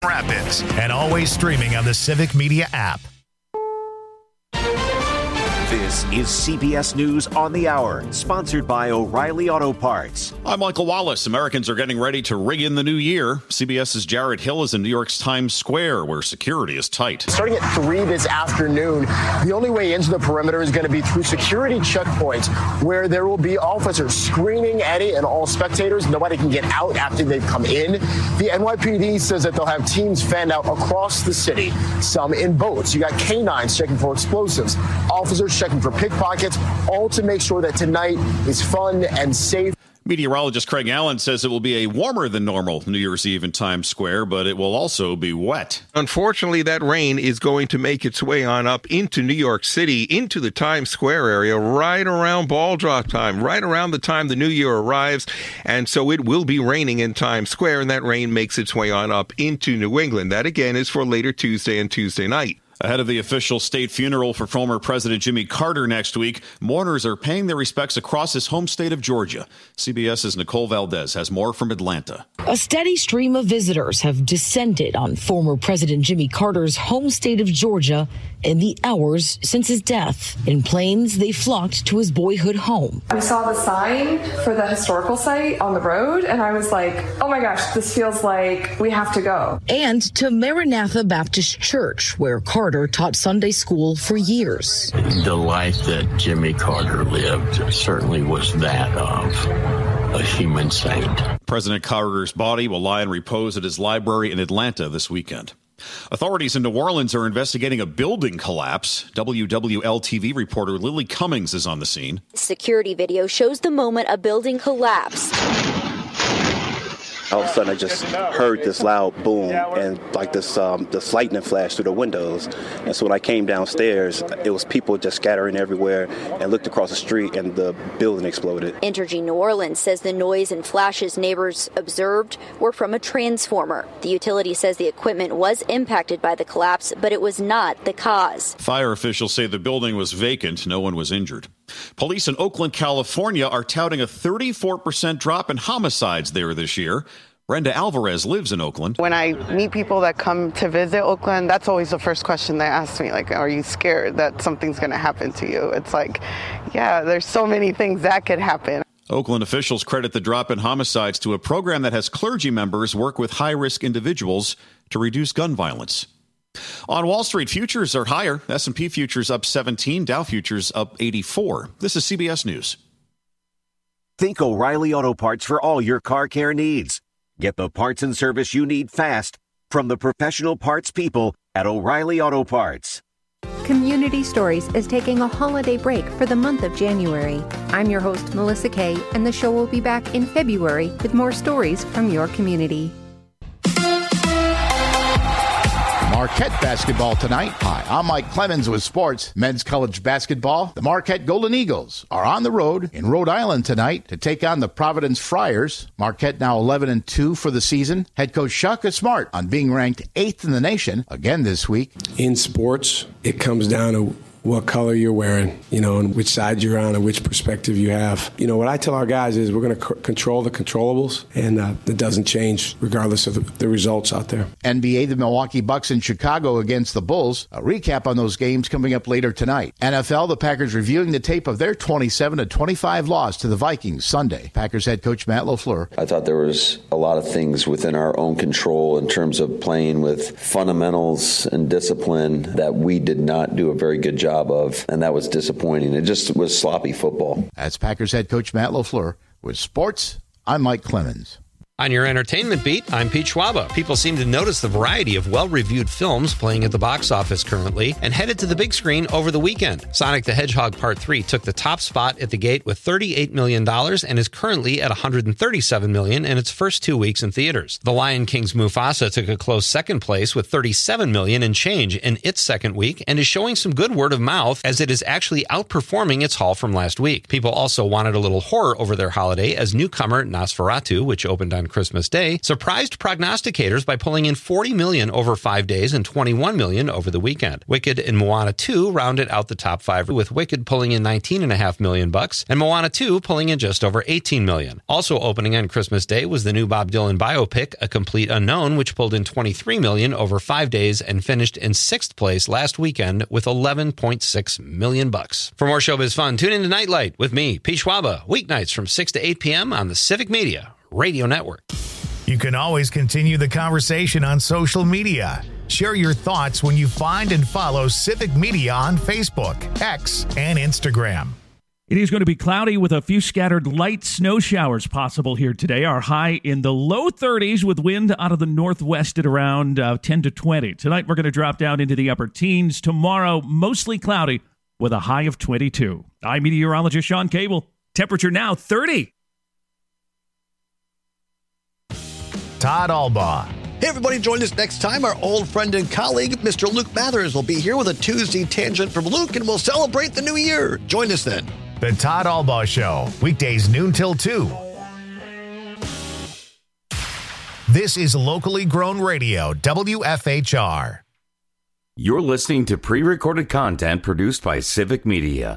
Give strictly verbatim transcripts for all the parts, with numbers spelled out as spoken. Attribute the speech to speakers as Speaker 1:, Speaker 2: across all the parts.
Speaker 1: Rapids, and always streaming on the Civic Media app.
Speaker 2: This is C B S News on the Hour, sponsored by O'Reilly Auto Parts.
Speaker 3: I'm Michael Wallace. Americans are getting ready to ring in the new year. CBS's Jared Hill is in New York's Times Square, where security is tight.
Speaker 4: Starting at three this afternoon, the only way into the perimeter is going to be through security checkpoints, where there will be officers screening any and all spectators. Nobody can get out after they've come in. The N Y P D says that they'll have teams fanned out across the city, some in boats. You got canines checking for explosives, officers checking for pickpockets, all to make sure that tonight is fun and safe.
Speaker 3: Meteorologist Craig Allen says it will be a warmer than normal New Year's Eve in Times Square, but it will also be wet.
Speaker 5: Unfortunately, that rain is going to make its way on up into New York City, into the Times Square area, right around ball drop time, right around the time the new year arrives. And so it will be raining in Times Square, and that rain makes its way on up into New England. That, again, is for later Tuesday and Tuesday night.
Speaker 3: Ahead of the official state funeral for former President Jimmy Carter next week, mourners are paying their respects across his home state of Georgia. CBS's Nicole Valdez has more from Atlanta.
Speaker 6: A steady stream of visitors have descended on former President Jimmy Carter's home state of Georgia in the hours since his death. In planes, they flocked to his boyhood home.
Speaker 7: I saw the sign for the historical site on the road, and I was like, oh my gosh, this feels like we have to go.
Speaker 6: And to Maranatha Baptist Church, where Carter taught Sunday school for years.
Speaker 8: The life that Jimmy Carter lived certainly was that of a human saint.
Speaker 3: President Carter's body will lie in repose at his library in Atlanta this weekend. Authorities in New Orleans are investigating a building collapse. W W L T V reporter Lily Cummings is on the scene.
Speaker 9: Security video shows the moment a building collapsed.
Speaker 10: All of a sudden, I just heard this loud boom and like this um, this lightning flash through the windows. And so when I came downstairs, it was people just scattering everywhere, and looked across the street, and the building exploded.
Speaker 9: Entergy New Orleans says the noise and flashes neighbors observed were from a transformer. The utility says the equipment was impacted by the collapse, but it was not the cause.
Speaker 3: Fire officials say the building was vacant. No one was injured. Police in Oakland, California are touting a thirty-four percent drop in homicides there this year. Brenda Alvarez lives in Oakland.
Speaker 11: When I meet people that come to visit Oakland, that's always the first question they ask me, like, are you scared that something's going to happen to you? It's like, yeah, there's so many things that could happen.
Speaker 3: Oakland officials credit the drop in homicides to a program that has clergy members work with high-risk individuals to reduce gun violence. On Wall Street, futures are higher. S and P futures up seventeen, Dow futures up eighty-four. This is C B S News.
Speaker 2: Think O'Reilly Auto Parts for all your car care needs. Get the parts and service you need fast from the professional parts people at O'Reilly Auto Parts.
Speaker 12: Community Stories is taking a holiday break for the month of January. I'm your host, Melissa Kay, and the show will be back in February with more stories from your community.
Speaker 13: Marquette basketball tonight. Hi, I'm Mike Clemens with sports. Men's college basketball. The Marquette Golden Eagles are on the road in Rhode Island tonight to take on the Providence Friars. Marquette now eleven and two for the season. Head coach Shaka Smart on being ranked eighth in the nation again this week.
Speaker 14: In sports, it comes down to what color you're wearing, you know, and which side you're on and which perspective you have. You know, what I tell our guys is we're going to c- control the controllables, and uh, it doesn't change regardless of the, the results out there.
Speaker 13: N B A, the Milwaukee Bucks in Chicago against the Bulls. A recap on those games coming up later tonight. N F L, the Packers reviewing the tape of their twenty-seven to twenty-five loss to the Vikings Sunday. Packers head coach Matt LaFleur.
Speaker 15: I thought there was a lot of things within our own control in terms of playing with fundamentals and discipline that we did not do a very good job of, and that was disappointing. It just was sloppy football.
Speaker 13: That's Packers head coach Matt LaFleur. With sports, I'm Mike Clemens.
Speaker 16: On your entertainment beat, I'm Pete Schwaba. People seem to notice the variety of well-reviewed films playing at the box office currently and headed to the big screen over the weekend. Sonic the Hedgehog Part three took the top spot at the gate with thirty-eight million dollars and is currently at one hundred thirty-seven million dollars in its first two weeks in theaters. The Lion King's Mufasa took a close second place with thirty-seven million dollars and change in its second week and is showing some good word of mouth as it is actually outperforming its haul from last week. People also wanted a little horror over their holiday as newcomer Nosferatu, which opened on Christmas Day, surprised prognosticators by pulling in forty million dollars over five days and twenty-one million dollars over the weekend. Wicked and Moana two rounded out the top five, with Wicked pulling in nineteen point five million dollars bucks and Moana two pulling in just over eighteen million dollars. Also opening on Christmas Day was the new Bob Dylan biopic, A Complete Unknown, which pulled in twenty-three million dollars over five days and finished in sixth place last weekend with eleven point six million dollars bucks. For more showbiz fun, tune in to Nightlight with me, Pete Schwaba, weeknights from six to eight p.m. on the Civic Media Radio Network.
Speaker 1: You can always continue the conversation on social media. Share your thoughts when you find and follow Civic Media on Facebook, X, and Instagram.
Speaker 17: It is going to be cloudy with a few scattered light snow showers possible here today. Our high in the low thirties with wind out of the northwest at around uh, ten to twenty. Tonight we're going to drop down into the upper teens. Tomorrow, mostly cloudy with a high of twenty-two. I'm meteorologist Sean Cable. Temperature now thirty.
Speaker 1: Todd Albaugh.
Speaker 18: Hey, everybody, join us next time. Our old friend and colleague, Mister Luke Mathers, will be here with a Tuesday Tangent from Luke, and we'll celebrate the new year. Join us then.
Speaker 1: The Todd Albaugh Show, weekdays noon till two. This is locally grown radio, W F H R.
Speaker 19: You're listening to pre-recorded content produced by Civic Media.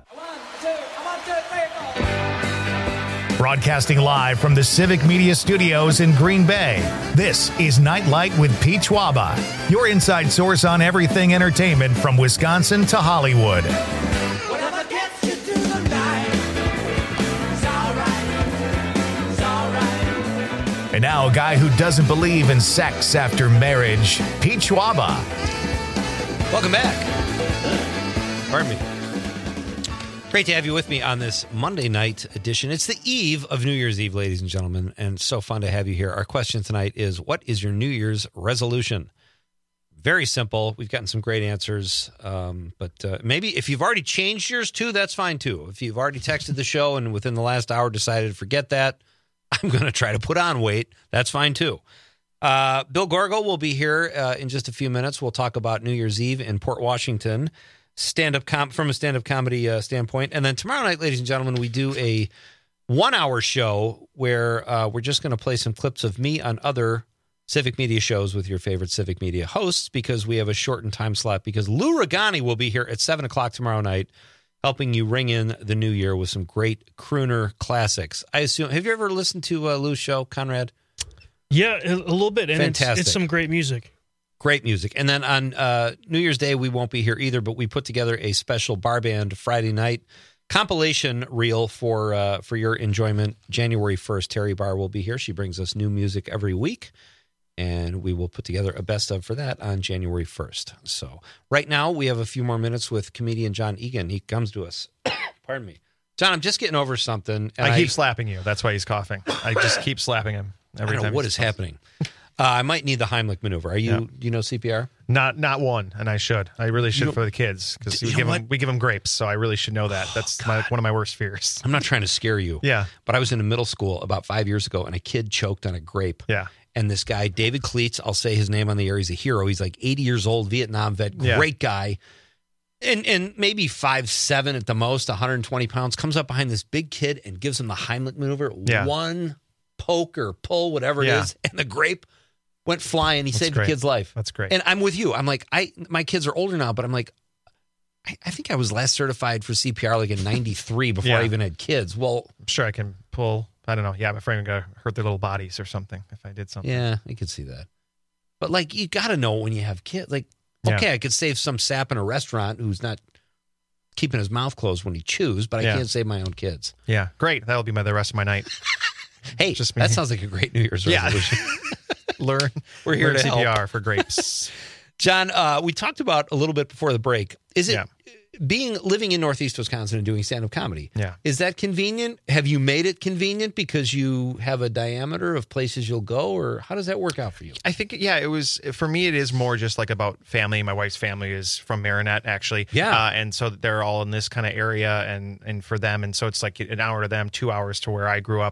Speaker 1: Broadcasting live from the Civic Media Studios in Green Bay, this is Nightlight with Pete Schwaba, your inside source on everything entertainment from Wisconsin to Hollywood. And now, a guy who doesn't believe in sex after marriage, Pete Schwaba.
Speaker 16: Welcome back. Pardon me. Great to have you with me on this Monday night edition. It's the eve of New Year's Eve, ladies and gentlemen, and so fun to have you here. Our question tonight is, what is your New Year's resolution? Very simple. We've gotten some great answers, um, but uh, maybe if you've already changed yours too, that's fine too. If you've already texted the show and within the last hour decided to forget that, I'm going to try to put on weight, that's fine too. Uh, Bill Gorgel will be here uh, in just a few minutes. We'll talk about New Year's Eve in Port Washington. Stand-up com- from a stand-up comedy uh, standpoint. And then tomorrow night, ladies and gentlemen, we do a one-hour show where uh, we're just going to play some clips of me on other Civic Media shows with your favorite Civic Media hosts, because we have a shortened time slot, because Lou Regani will be here at seven o'clock tomorrow night helping you ring in the new year with some great crooner classics. I assume, have you ever listened to uh, Lou's show, Conrad?
Speaker 20: Yeah, a little bit. And
Speaker 16: Fantastic.
Speaker 20: It's, it's some great music.
Speaker 16: Great music. And then on uh, New Year's Day, we won't be here either, but we put together a special Bar Band Friday night compilation reel for uh, for your enjoyment. January first, Terry Barr will be here. She brings us new music every week, and we will put together a best of for that on January first. So right now, we have a few more minutes with comedian John Egan. He comes to us. Pardon me. John, I'm just getting over something.
Speaker 21: And I keep I, slapping you. That's why he's coughing. I just keep slapping him every
Speaker 16: I don't know
Speaker 21: time.
Speaker 16: What is happening? Uh, I might need the Heimlich maneuver. Are you? Yeah. Do you know C P R?
Speaker 21: Not, not one, and I should. I really should
Speaker 16: you
Speaker 21: for the kids, because we give
Speaker 16: what?
Speaker 21: them we give them grapes, so I really should know that. That's oh, my, one of my worst fears.
Speaker 16: I'm not trying to scare you.
Speaker 21: Yeah,
Speaker 16: but I was in a middle school about five years ago, and a kid choked on a grape.
Speaker 21: Yeah,
Speaker 16: and this guy, David Cleats, I'll say his name on the air. He's a hero. He's like eighty years old, Vietnam vet, great yeah. guy, and and maybe five seven at the most, one hundred twenty pounds. Comes up behind this big kid and gives him the Heimlich maneuver. Yeah. One poke or pull, whatever yeah. it is, and the grape went flying. He That's saved great. the kid's life.
Speaker 21: That's great.
Speaker 16: And I'm with you. I'm like, I my kids are older now, but I'm like, I, I think I was last certified for C P R like in ninety-three before yeah. I even had kids. Well,
Speaker 21: I'm sure I can pull. I don't know. Yeah, I'm afraid I'm going to hurt their little bodies or something if I did something.
Speaker 16: Yeah, I could see that. But like, you got to know when you have kids. Like, okay, yeah. I could save some sap in a restaurant who's not keeping his mouth closed when he chews, but I yeah. can't save my own kids.
Speaker 21: Yeah, great. That'll be my the rest of my night.
Speaker 16: Hey, Just that sounds like a great New Year's resolution.
Speaker 21: Yeah. Learn. We're here learn to C P R help. For grapes.
Speaker 16: John, uh, we talked about a little bit before the break. Is it yeah. being living in Northeast Wisconsin and doing stand-up comedy?
Speaker 21: Yeah.
Speaker 16: Is that convenient? Have you made it convenient because you have a diameter of places you'll go, or how does that work out for you?
Speaker 21: I think, yeah, it was, for me, it is more just like about family. My wife's family is from Marinette, actually.
Speaker 16: Yeah.
Speaker 21: Uh, and so they're all in this kind of area, and, and for them, and so it's like an hour to them, two hours to where I grew up.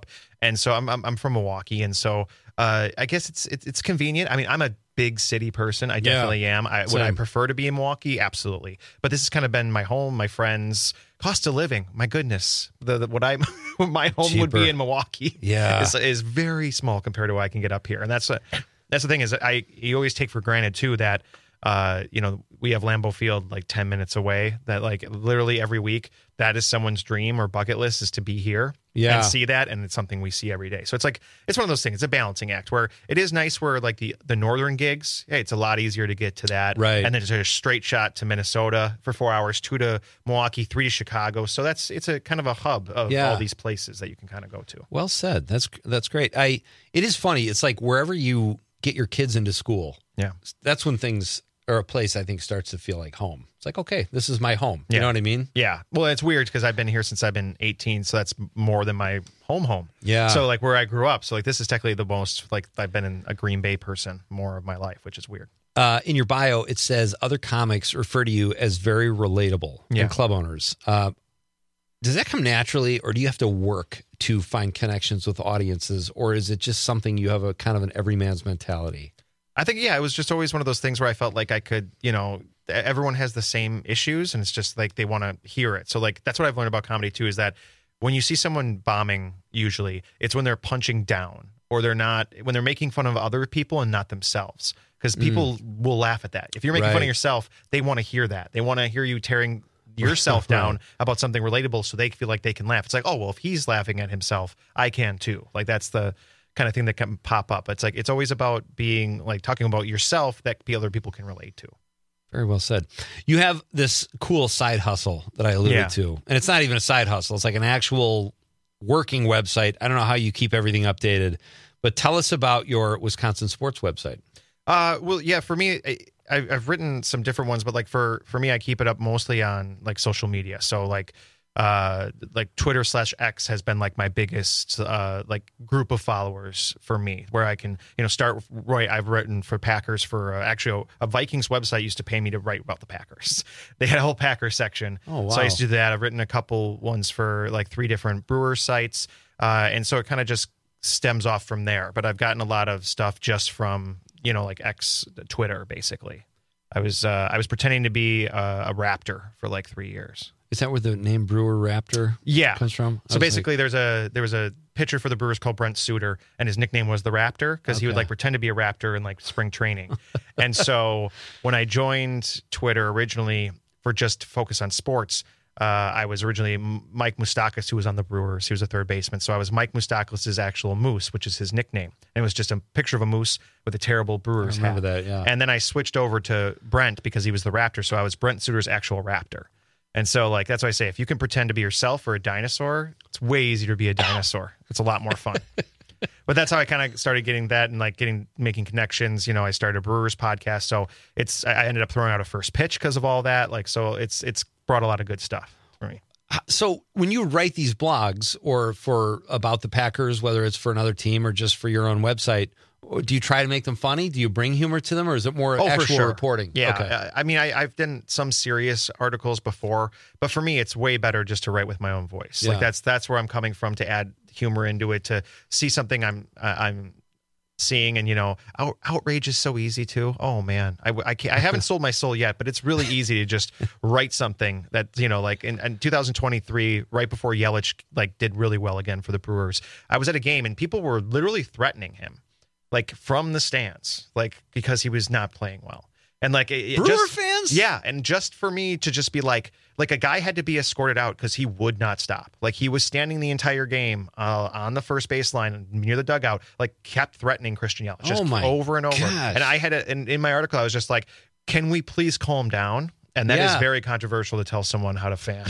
Speaker 21: And so I'm I'm, I'm from Milwaukee, and so uh, I guess it's, it's it's convenient. I mean, I'm a big city person. I definitely yeah, am. I, would I prefer to be in Milwaukee? Absolutely. But this has kind of been my home, my friends, cost of living. My goodness, the, the what I my home Cheaper. would be in Milwaukee.
Speaker 16: Yeah,
Speaker 21: is, is very small compared to what I can get up here, and that's a, that's the thing is I you always take for granted too that. Uh, you know, we have Lambeau Field like ten minutes away. That like literally every week, that is someone's dream or bucket list is to be here
Speaker 16: yeah.
Speaker 21: and see that, and it's something we see every day. So it's like it's one of those things. It's a balancing act where it is nice where like the the northern gigs, hey, it's a lot easier to get to that,
Speaker 16: right?
Speaker 21: And then it's a straight shot to Minnesota for four hours, two to Milwaukee, three to Chicago. So that's it's a kind of a hub of
Speaker 16: yeah.
Speaker 21: all these places that you can kind of go to.
Speaker 16: Well said. That's that's great. I it is funny. It's like wherever you get your kids into school,
Speaker 21: yeah,
Speaker 16: that's when things. Or a place I think starts to feel like home. It's like, okay, this is my home. You
Speaker 21: yeah.
Speaker 16: know what I mean?
Speaker 21: Yeah. Well, it's weird because I've been here since I've been eighteen, so that's more than my home home.
Speaker 16: Yeah.
Speaker 21: So like where I grew up. So like this is technically the most like I've been in a Green Bay person more of my life, which is weird.
Speaker 16: Uh, in your bio, it says other comics refer to you as very relatable
Speaker 21: yeah.
Speaker 16: and club owners. Uh, does that come naturally, or do you have to work to find connections with audiences, or is it just something you have a kind of an everyman's mentality?
Speaker 21: I think, yeah, it was just always one of those things where I felt like I could, you know, everyone has the same issues and it's just like they want to hear it. So like that's what I've learned about comedy too, is that when you see someone bombing, usually it's when they're punching down or they're not, when they're making fun of other people and not themselves, because people mm. will laugh at that. If you're making
Speaker 16: right.
Speaker 21: fun of yourself, they want to hear that. They want to hear you tearing yourself down right. about something relatable so they feel like they can laugh. It's like, oh, well, if he's laughing at himself, I can too. Like that's the kind of thing that can pop up. It's like it's always about being like talking about yourself that other people can relate to.
Speaker 16: Very well said. You have this cool side hustle that I alluded
Speaker 21: yeah.
Speaker 16: to, and it's not even a side hustle. It's like an actual working website. I don't know how you keep everything updated, but tell us about your Wisconsin sports website.
Speaker 21: Uh, well, yeah, for me, I, I've written some different ones, but like for for me, I keep it up mostly on like social media. So like. Uh, like Twitter slash X has been like my biggest uh like group of followers for me, where I can you know start right. I've written for Packers for uh, actually a, a Vikings website used to pay me to write about the Packers. They had a whole Packers section,
Speaker 16: oh, wow.
Speaker 21: so I used to do that. I've written a couple ones for like three different Brewers sites, uh, and so it kind of just stems off from there. But I've gotten a lot of stuff just from you know like X Twitter basically. I was uh, I was pretending to be a, a Raptor for like three years.
Speaker 16: Is that where the name Brewer Raptor
Speaker 21: yeah.
Speaker 16: comes from?
Speaker 21: So basically, like... there's a there was a pitcher for the Brewers called Brent Suter, and his nickname was the Raptor because okay. he would like pretend to be a Raptor in like spring training. And so when I joined Twitter originally for just to focus on sports, uh, I was originally Mike Moustakas, who was on the Brewers. He was a third baseman. So I was Mike Moustakas' actual moose, which is his nickname. And it was just a picture of a moose with a terrible Brewers
Speaker 16: I remember
Speaker 21: hat.
Speaker 16: that, yeah.
Speaker 21: And then I switched over to Brent because he was the Raptor. So I was Brent Suter's actual Raptor. And so, like, that's why I say, if you can pretend to be yourself or a dinosaur, it's way easier to be a dinosaur. It's a lot more fun. But that's how I kind of started getting that and, like, getting making connections. You know, I started a Brewers podcast. So it's I ended up throwing out a first pitch because of all that. Like, so it's it's brought a lot of good stuff for me.
Speaker 16: So when you write these blogs or for about the Packers, whether it's for another team or just for your own website, do you try to make them funny? Do you bring humor to them, or is it more
Speaker 21: oh,
Speaker 16: actual
Speaker 21: for sure.
Speaker 16: reporting?
Speaker 21: Yeah.
Speaker 16: Okay.
Speaker 21: Uh, I mean, I, I've done some serious articles before, but for me, it's way better just to write with my own voice.
Speaker 16: Yeah.
Speaker 21: Like that's that's where I'm coming from, to add humor into it, to see something I'm uh, I'm seeing, and you know, out, outrage is so easy too. Oh man, I I, can't, I haven't sold my soul yet, but it's really easy to just write something that you know, like in, in two thousand twenty-three, right before Yelich like did really well again for the Brewers. I was at a game and people were literally threatening him. Like from the stands, like because he was not playing well, and like it,
Speaker 16: Brewer
Speaker 21: just,
Speaker 16: fans,
Speaker 21: yeah, and just for me to just be like, like a guy had to be escorted out because he would not stop. Like he was standing the entire game uh, on the first baseline near the dugout, like kept threatening Christian Yelich just
Speaker 16: oh my
Speaker 21: over and over.
Speaker 16: Gosh.
Speaker 21: And I had a, in, in my article, I was just like, can we please calm down? And that
Speaker 16: yeah.
Speaker 21: is very controversial to tell someone how to fan.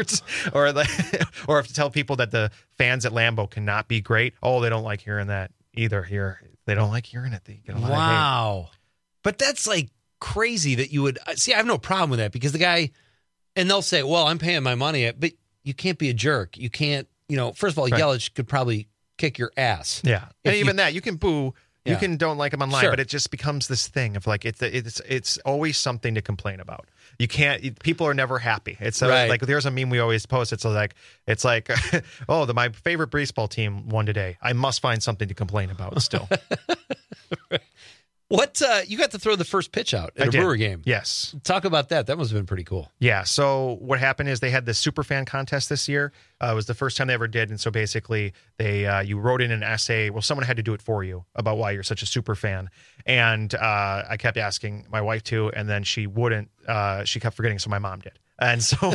Speaker 21: or like, or if to tell people that the fans at Lambeau cannot be great. Oh, they don't like hearing that either here. They don't like hearing it. They get a lot
Speaker 16: wow.
Speaker 21: of hate.
Speaker 16: But that's like crazy that you would see. I have no problem with that because the guy, and they'll say, well, I'm paying my money, but you can't be a jerk. You can't, you know, first of all,
Speaker 21: right.
Speaker 16: Yelich could probably kick your ass.
Speaker 21: Yeah. And
Speaker 16: you,
Speaker 21: even that, you can boo You
Speaker 16: Yeah.
Speaker 21: can don't like them online,
Speaker 16: Sure.
Speaker 21: but it just becomes this thing of like it's it's it's always something to complain about. You can't. People are never happy. It's a,
Speaker 16: Right.
Speaker 21: like there's a meme we always post. It's like it's like oh, the my favorite baseball team won today. I must find something to complain about still.
Speaker 16: What uh, you got to throw the first pitch out at
Speaker 21: I
Speaker 16: a
Speaker 21: did.
Speaker 16: Brewer game?
Speaker 21: Yes.
Speaker 16: Talk about that. That must have been pretty cool.
Speaker 21: Yeah. So what happened is they had this super fan contest this year. Uh, it was the first time they ever did, and so basically they uh, you wrote in an essay. Well, someone had to do it for you about why you're such a super fan, and uh, I kept asking my wife to, and then she wouldn't. Uh, she kept forgetting, so my mom did, and so.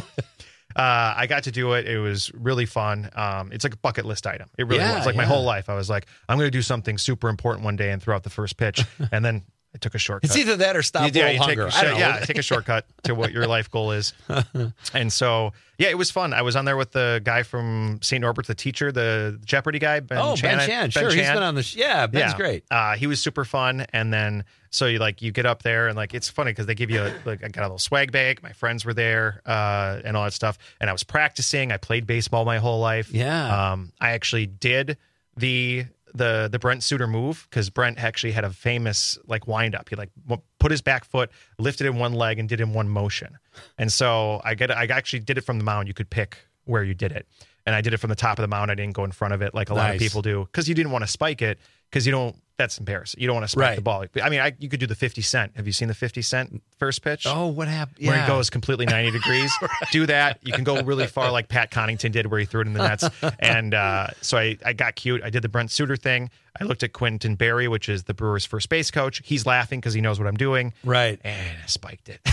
Speaker 21: Uh, I got to do it. It was really fun. Um, it's like a bucket list item. It really
Speaker 16: Yeah,
Speaker 21: was. Like
Speaker 16: yeah.
Speaker 21: my whole life, I was like, I'm going to do something super important one day and throw out the first pitch, and then I took a shortcut.
Speaker 16: It's either that or stop
Speaker 21: yeah,
Speaker 16: world
Speaker 21: you
Speaker 16: hunger.
Speaker 21: Take,
Speaker 16: I don't know.
Speaker 21: yeah, take a shortcut to what your life goal is. And so, yeah, it was fun. I was on there with the guy from Saint Norbert's, the teacher, the Jeopardy guy, Ben
Speaker 16: Oh,
Speaker 21: Chan.
Speaker 16: Ben Chan. Sure, he's been on the. Sh- yeah, Ben's
Speaker 21: Yeah.
Speaker 16: great.
Speaker 21: Uh, he was super fun. And then, so you like, you get up there and like, it's funny because they give you, a, like, I got a little swag bag. My friends were there uh, and all that stuff. And I was practicing. I played baseball my whole life.
Speaker 16: Yeah.
Speaker 21: Um, I actually did the, the, the Brent Suter move because Brent actually had a famous like wind up. He like w- put his back foot, lifted in one leg and did in one motion. And so I get, I actually did it from the mound. You could pick where you did it. And I did it from the top of the mound. I didn't go in front of it like a lot of
Speaker 16: Nice.
Speaker 21: people do because you didn't want to spike it because you don't. That's embarrassing. You don't want to spike
Speaker 16: Right.
Speaker 21: the ball. I mean, I, you could do the fifty cent. Have you seen the fifty cent first pitch?
Speaker 16: Oh, what happened?
Speaker 21: Where
Speaker 16: Yeah.
Speaker 21: he goes completely ninety degrees. Do that. You can go really far like Pat Connington did where he threw it in the nets. And uh, so I, I got cute. I did the Brent Suter thing. I looked at Quentin Berry, which is the Brewers' first base coach. He's laughing because he knows what I'm doing.
Speaker 16: Right.
Speaker 21: And I spiked it.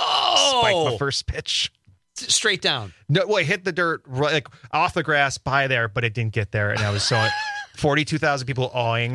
Speaker 16: Oh,
Speaker 21: Spiked the first pitch.
Speaker 16: straight down.
Speaker 21: No, well, it hit the dirt right, like off the grass by there, but it didn't get there. And I was so forty-two thousand people awing.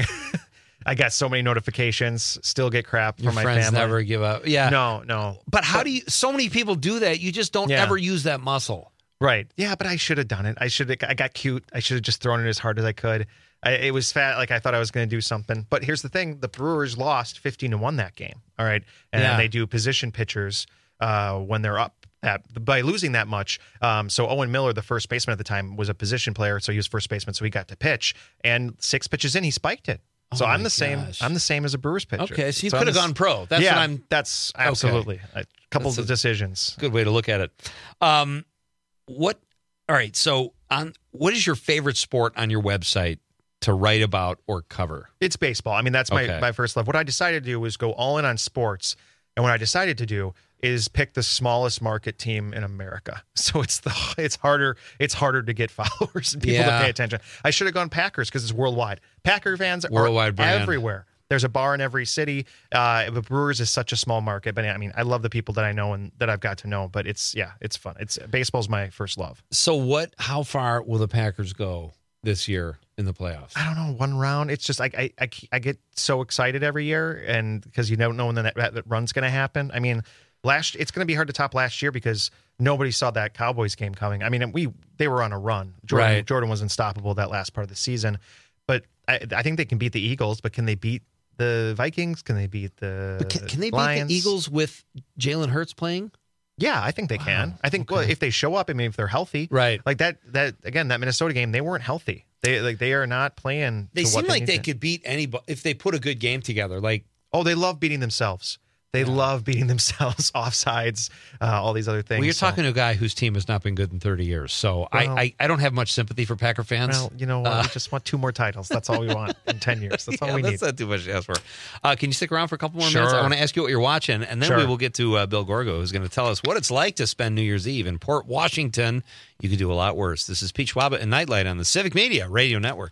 Speaker 21: I got so many notifications. Still get crap
Speaker 16: Your
Speaker 21: from my
Speaker 16: friends
Speaker 21: family.
Speaker 16: never give up. Yeah.
Speaker 21: No, no.
Speaker 16: But how do you? So many people do that. You just don't
Speaker 21: Yeah.
Speaker 16: ever use that muscle.
Speaker 21: Right. Yeah, but I should have done it. I should have. I got cute. I should have just thrown it as hard as I could. I, it was fat. Like I thought I was going to do something. But here's the thing: the Brewers lost fifteen to one that game. All right, and
Speaker 16: Yeah.
Speaker 21: they do position pitchers uh, when they're up. That, by losing that much, um, so Owen Miller, the first baseman at the time, was a position player, so he was first baseman, so he got to pitch. And six pitches in, he spiked it. So
Speaker 16: Oh
Speaker 21: I'm
Speaker 16: my
Speaker 21: the same.
Speaker 16: gosh.
Speaker 21: I'm the same as a Brewers pitcher.
Speaker 16: Okay, so you
Speaker 21: I'm
Speaker 16: could have
Speaker 21: the-
Speaker 16: gone pro. That's
Speaker 21: yeah,
Speaker 16: what I'm.
Speaker 21: That's absolutely a couple
Speaker 16: That's
Speaker 21: of
Speaker 16: a-
Speaker 21: decisions.
Speaker 16: Good way to look at it. Um, what? All right. So, on what is your favorite sport on your website to write about or cover?
Speaker 21: It's baseball. I mean, that's my,
Speaker 16: Okay.
Speaker 21: my first love. What I decided to do was go all in on sports. And what I decided to do is pick the smallest market team in America. So it's the it's harder it's harder to get followers and people
Speaker 16: Yeah.
Speaker 21: to pay attention. I should have gone Packers because it's worldwide. Packer fans
Speaker 16: Worldwide
Speaker 21: are
Speaker 16: brand.
Speaker 21: everywhere. There's a bar in every city. Uh, but Brewers is such a small market. But I mean, I love the people that I know and that I've got to know. But it's yeah, it's fun. It's baseball's my first love.
Speaker 16: So, what? How far will the Packers go this year in the playoffs?
Speaker 21: I don't know, one round. It's just like I, I, I get so excited every year, and because you don't know when that, that run's going to happen. I mean, last it's going to be hard to top last year because nobody saw that Cowboys game coming. I mean, we they were on a run. Jordan,
Speaker 16: Right.
Speaker 21: Jordan was unstoppable that last part of the season, but I, I think they can beat the Eagles. But can they beat the Vikings? Can they beat the
Speaker 16: But can, can they beat
Speaker 21: Lions?
Speaker 16: the Eagles with Jalen Hurts playing?
Speaker 21: Yeah, I think they can. I think well, if they show up, I mean, if they're healthy,
Speaker 16: Right.
Speaker 21: Like that. That again, that Minnesota game, they weren't healthy. They like they are not playing.
Speaker 16: They
Speaker 21: to
Speaker 16: seem
Speaker 21: what
Speaker 16: like
Speaker 21: need
Speaker 16: they
Speaker 21: to.
Speaker 16: could beat anybody if they put a good game together. Like,
Speaker 21: Oh, they love beating themselves. They love beating themselves, offsides, uh, all these other things.
Speaker 16: well, you're
Speaker 21: So-
Speaker 16: talking to a guy whose team has not been good in thirty years. So I,
Speaker 21: Well-
Speaker 16: I, I don't have much sympathy for Packer fans.
Speaker 21: Well, you know what?
Speaker 16: Uh,
Speaker 21: we just want two more titles. That's all we want in ten years. That's all
Speaker 16: yeah,
Speaker 21: we
Speaker 16: that's
Speaker 21: need.
Speaker 16: not too much to ask for. Uh, can you stick around for a couple more
Speaker 21: Sure.
Speaker 16: minutes? I want to ask you what you're watching, and then
Speaker 21: Sure.
Speaker 16: we will get to uh, Bill Gorgo, who's going to tell us what it's like to spend New Year's Eve in Port Washington. You could do a lot worse. This is Pete Schwaba and Nightlight on the Civic Media Radio Network.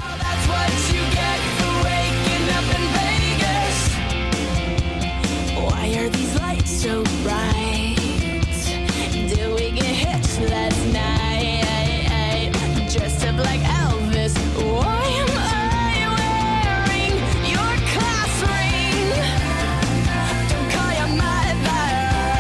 Speaker 4: Why are these lights so bright? Did we get hitched last night? Dressed up like Elvis. Why am I wearing your class ring? Don't call your mother,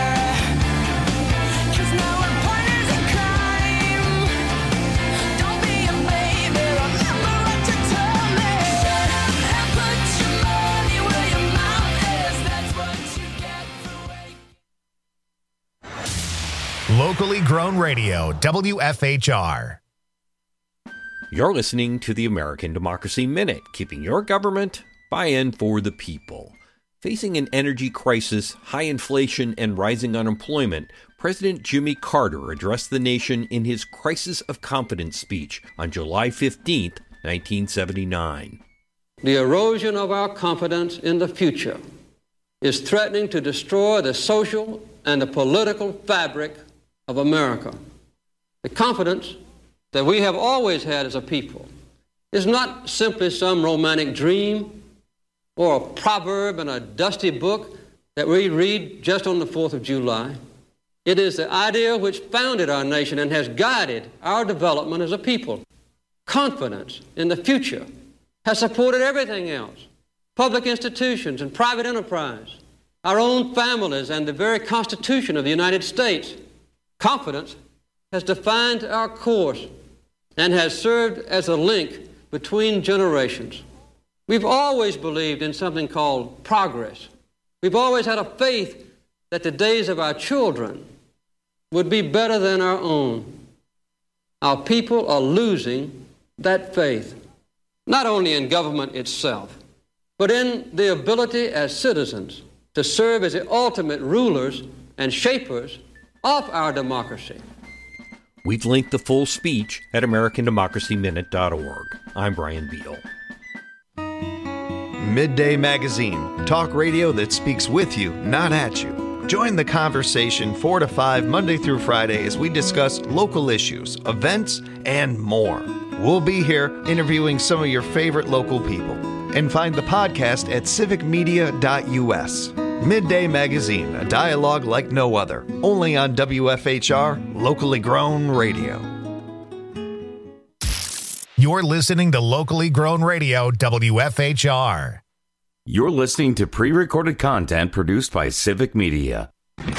Speaker 4: 'cause now we're partners in crime. Don't be a baby, remember what you told me. And put your money where your mouth is. That's what you get for waiting.
Speaker 1: Locally grown radio, W F H R.
Speaker 19: You're listening to the American Democracy Minute, keeping your government
Speaker 5: by and for the people. Facing an energy crisis, high inflation, and rising unemployment, President Jimmy Carter addressed the nation in his Crisis of Confidence speech on July fifteenth, nineteen seventy-nine.
Speaker 22: The erosion of our confidence in the future is threatening to destroy the social and the political fabric of America. The confidence that we have always had as a people is not simply some romantic dream or a proverb in a dusty book that we read just on the fourth of July. It is the idea which founded our nation and has guided our development as a people. Confidence in the future has supported everything else. Public institutions and private enterprise, our own families, and the very Constitution of the United States. Confidence has defined our course and has served as a link between generations. We've always believed in something called progress. We've always had a faith that the days of our children would be better than our own. Our people are losing that faith, not only in government itself, but in the ability as citizens to serve as the ultimate rulers and shapers of our democracy.
Speaker 5: We've linked the full speech at American Democracy Minute dot org. I'm Brian Beadle.
Speaker 23: Midday Magazine, talk radio that speaks with you, not at you. Join the conversation four to five Monday through Friday as we discuss local issues, events, and more. We'll be here interviewing some of your favorite local people. And find the podcast at civic media dot u s. Midday Magazine, a dialogue like no other. Only on W F H R, locally grown radio.
Speaker 1: You're listening to Locally Grown Radio, W F H R.
Speaker 19: You're listening to pre-recorded content produced by Civic Media.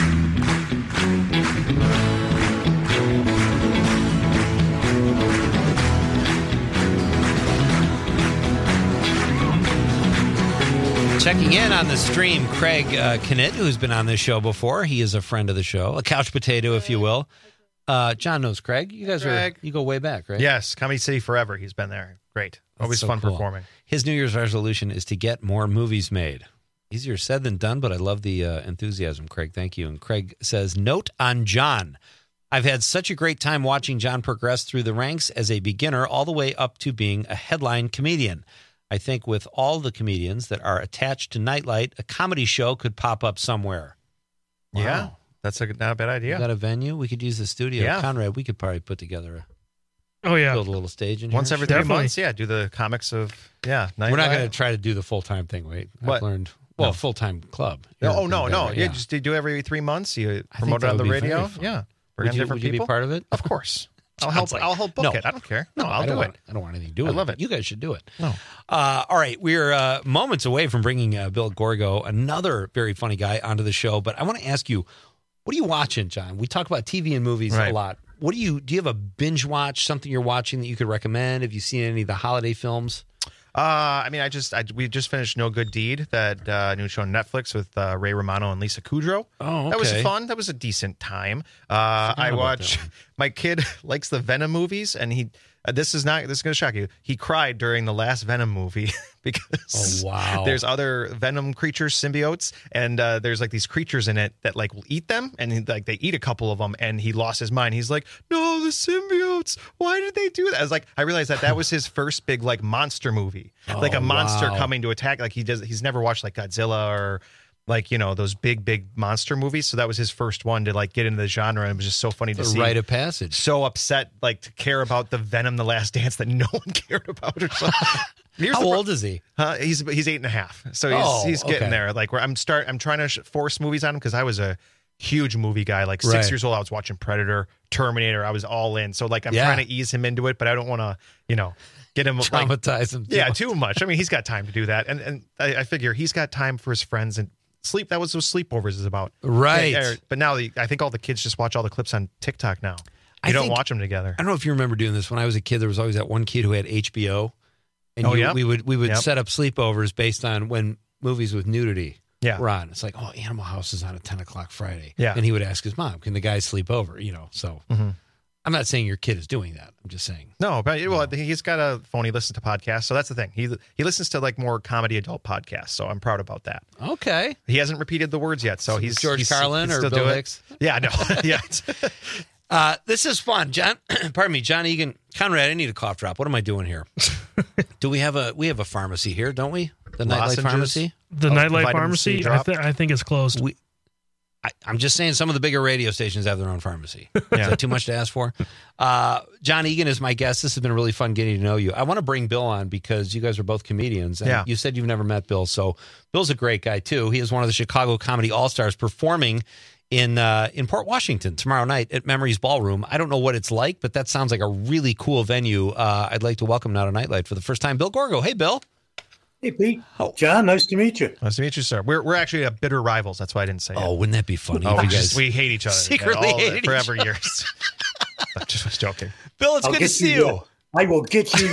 Speaker 16: Checking in on the stream, Craig uh, Knitt, who's been on this show before. He is a friend of the show, a couch potato, if you will. Uh, John knows Craig. You guys Craig. are, you go way back, right?
Speaker 21: Yes, Comedy City forever. He's been there. Great.
Speaker 16: That's
Speaker 21: Always
Speaker 16: so
Speaker 21: fun
Speaker 16: cool.
Speaker 21: performing.
Speaker 16: His New Year's resolution is to get more movies made. Easier said than done, but I love the uh, enthusiasm, Craig. Thank you. And Craig says, note on John. I've had such a great time watching John progress through the ranks as a beginner all the way up to being a headline comedian. I think with all the comedians that are attached to Nightlight, a comedy show could pop up somewhere.
Speaker 21: Wow. Yeah, that's a, not a bad idea.
Speaker 16: We got a venue. We could use the studio.
Speaker 21: Yeah.
Speaker 16: Conrad, we could probably put together a
Speaker 20: Oh, yeah.
Speaker 16: build a little stage in
Speaker 21: Once
Speaker 16: here.
Speaker 21: every
Speaker 16: Sure.
Speaker 21: three months, yeah, do the comics of, yeah.
Speaker 16: We're not going to try to do the full-time thing, wait. I've
Speaker 21: What?
Speaker 16: learned, well,
Speaker 21: No.
Speaker 16: full-time club.
Speaker 21: No,
Speaker 16: Here
Speaker 21: oh,
Speaker 16: in
Speaker 21: no,
Speaker 16: Green
Speaker 21: no.
Speaker 16: Bay,
Speaker 21: Yeah, just do every three months. You
Speaker 16: I think
Speaker 21: promote it
Speaker 16: that
Speaker 21: on the
Speaker 16: would be very
Speaker 21: radio.
Speaker 16: fun.
Speaker 21: Yeah. Bring
Speaker 16: Would
Speaker 21: in
Speaker 16: you,
Speaker 21: different
Speaker 16: would you
Speaker 21: people.
Speaker 16: be part of it?
Speaker 21: Of course. I'll help.
Speaker 16: like,
Speaker 21: I'll help book
Speaker 16: no.
Speaker 21: it. I don't care. No,
Speaker 16: No,
Speaker 21: I'll
Speaker 16: I
Speaker 21: do
Speaker 16: don't
Speaker 21: it.
Speaker 16: want, I don't want anything to do
Speaker 21: I
Speaker 16: with
Speaker 21: love
Speaker 16: it.
Speaker 21: it.
Speaker 16: You guys should do it.
Speaker 21: No.
Speaker 16: Uh, all right. We're uh, moments away from bringing uh, Bill Gorgo, another very funny guy, onto the show. But I want to ask you, what are you watching, John? We talk about T V and movies
Speaker 21: Right.
Speaker 16: a lot. What do you do? You have a binge watch, something you're watching that you could recommend? Have you seen any of the holiday films?
Speaker 21: Uh, I mean, I just I, we just finished No Good Deed, that uh, new show on Netflix with uh, Ray Romano and Lisa Kudrow.
Speaker 16: Oh,
Speaker 21: That was
Speaker 16: okay.
Speaker 21: fun. That was a decent time. Uh, I
Speaker 16: about
Speaker 21: watched.
Speaker 16: that one.
Speaker 21: My kid likes the Venom movies, and he. Uh, this is not. This is going to shock you. He cried during the last Venom movie because
Speaker 16: Oh, wow.
Speaker 21: there's other Venom creatures, symbiotes, and uh, there's like these creatures in it that like will eat them, and he, like they eat a couple of them, and he lost his mind. He's like, "No, the symbiotes! Why did they do that?" I was like, I realized that that was his first big like monster movie, like
Speaker 16: Oh,
Speaker 21: a monster
Speaker 16: wow.
Speaker 21: coming to attack. Like he does. He's never watched like Godzilla or. Like, you know, those big, big monster movies. So that was his first one to like get into the genre. And it was just so funny to
Speaker 16: The
Speaker 21: see.
Speaker 16: rite of passage.
Speaker 21: So upset, like to care about the Venom, The Last Dance that no one cared about. Or something. Here's
Speaker 16: How
Speaker 21: the pro-
Speaker 16: old is he?
Speaker 21: Uh, he's he's eight and a half. So he's
Speaker 16: Oh,
Speaker 21: he's getting
Speaker 16: okay.
Speaker 21: there. Like where I'm start. I'm trying to sh- force movies on him because I was a huge movie guy. Like six
Speaker 16: Right.
Speaker 21: years old, I was watching Predator, Terminator. I was all in. So like I'm
Speaker 16: Yeah.
Speaker 21: trying to ease him into it, but I don't want to, you know. Get him like,
Speaker 16: Traumatize him.
Speaker 21: yeah, too much. I mean, he's got time to do that, and and I, I figure he's got time for his friends and sleep. That was what sleepovers is about,
Speaker 16: Right.
Speaker 21: Yeah, yeah, but now the, I think all the kids just watch all the clips on TikTok now. You
Speaker 16: I
Speaker 21: don't
Speaker 16: think-
Speaker 21: watch them together.
Speaker 16: I don't know if you remember doing this. When I was a kid, there was always that one kid who had H B O. And
Speaker 21: Oh,
Speaker 16: you,
Speaker 21: yeah?
Speaker 16: we would we would
Speaker 21: Yep.
Speaker 16: set up sleepovers based on when movies with nudity
Speaker 21: Yeah.
Speaker 16: were on. It's like, oh, Animal House is on at ten o'clock Friday.
Speaker 21: Yeah.
Speaker 16: And he would ask his mom, can the guys sleep over? You know, so
Speaker 21: Mhm.
Speaker 16: I'm not saying your kid is doing that. I'm just saying.
Speaker 21: No, but well, he's got a phone. He listens to podcasts, so that's the thing. He he listens to like more comedy adult podcasts. So I'm proud about that.
Speaker 16: Okay.
Speaker 21: He hasn't repeated the words yet, so he's
Speaker 16: George
Speaker 21: he's,
Speaker 16: Carlin
Speaker 21: he's
Speaker 16: or
Speaker 21: still
Speaker 16: Bill
Speaker 21: doing
Speaker 16: Hicks?
Speaker 21: It. Yeah, no, yeah.
Speaker 16: Uh, this is fun, John. Pardon me, John Egan. Conrad, I need a cough drop. What am I doing here? Do we have a we have a pharmacy here? Don't we? The Nightlight
Speaker 21: Lozenges?
Speaker 16: Pharmacy.
Speaker 20: The
Speaker 21: Oh,
Speaker 20: Nightlight
Speaker 21: vitamin C
Speaker 20: Pharmacy, I,
Speaker 21: drop?
Speaker 20: th- I think it's closed.
Speaker 16: We, I, I'm just saying some of the bigger radio stations have their own pharmacy. Is
Speaker 21: Yeah.
Speaker 16: that too much to ask for? Uh, John Egan is my guest. This has been really fun getting to know you. I want to bring Bill on because you guys are both comedians. And
Speaker 21: Yeah.
Speaker 16: you said you've never met Bill. So Bill's a great guy, too. He is one of the Chicago Comedy All-Stars performing in uh, in Port Washington tomorrow night at Memories Ballroom. I don't know what it's like, but that sounds like a really cool venue. Uh, I'd like to welcome now to Nightlight for the first time, Bill Gorgo. Hey, Bill.
Speaker 6: Hey, Pete. John, nice to meet you.
Speaker 21: Nice to meet you, sir. We're we're actually uh, bitter rivals. That's why I didn't say it.
Speaker 16: Oh, wouldn't that be funny?
Speaker 21: Oh,
Speaker 16: if
Speaker 21: we
Speaker 16: you
Speaker 21: just
Speaker 16: guys
Speaker 21: we hate each other
Speaker 16: secretly
Speaker 21: all,
Speaker 16: hate each
Speaker 21: forever
Speaker 16: other.
Speaker 21: years. I just was joking.
Speaker 16: Bill, it's
Speaker 6: I'll
Speaker 16: good to
Speaker 6: get
Speaker 16: see
Speaker 6: you
Speaker 16: you.
Speaker 6: yet. I will get you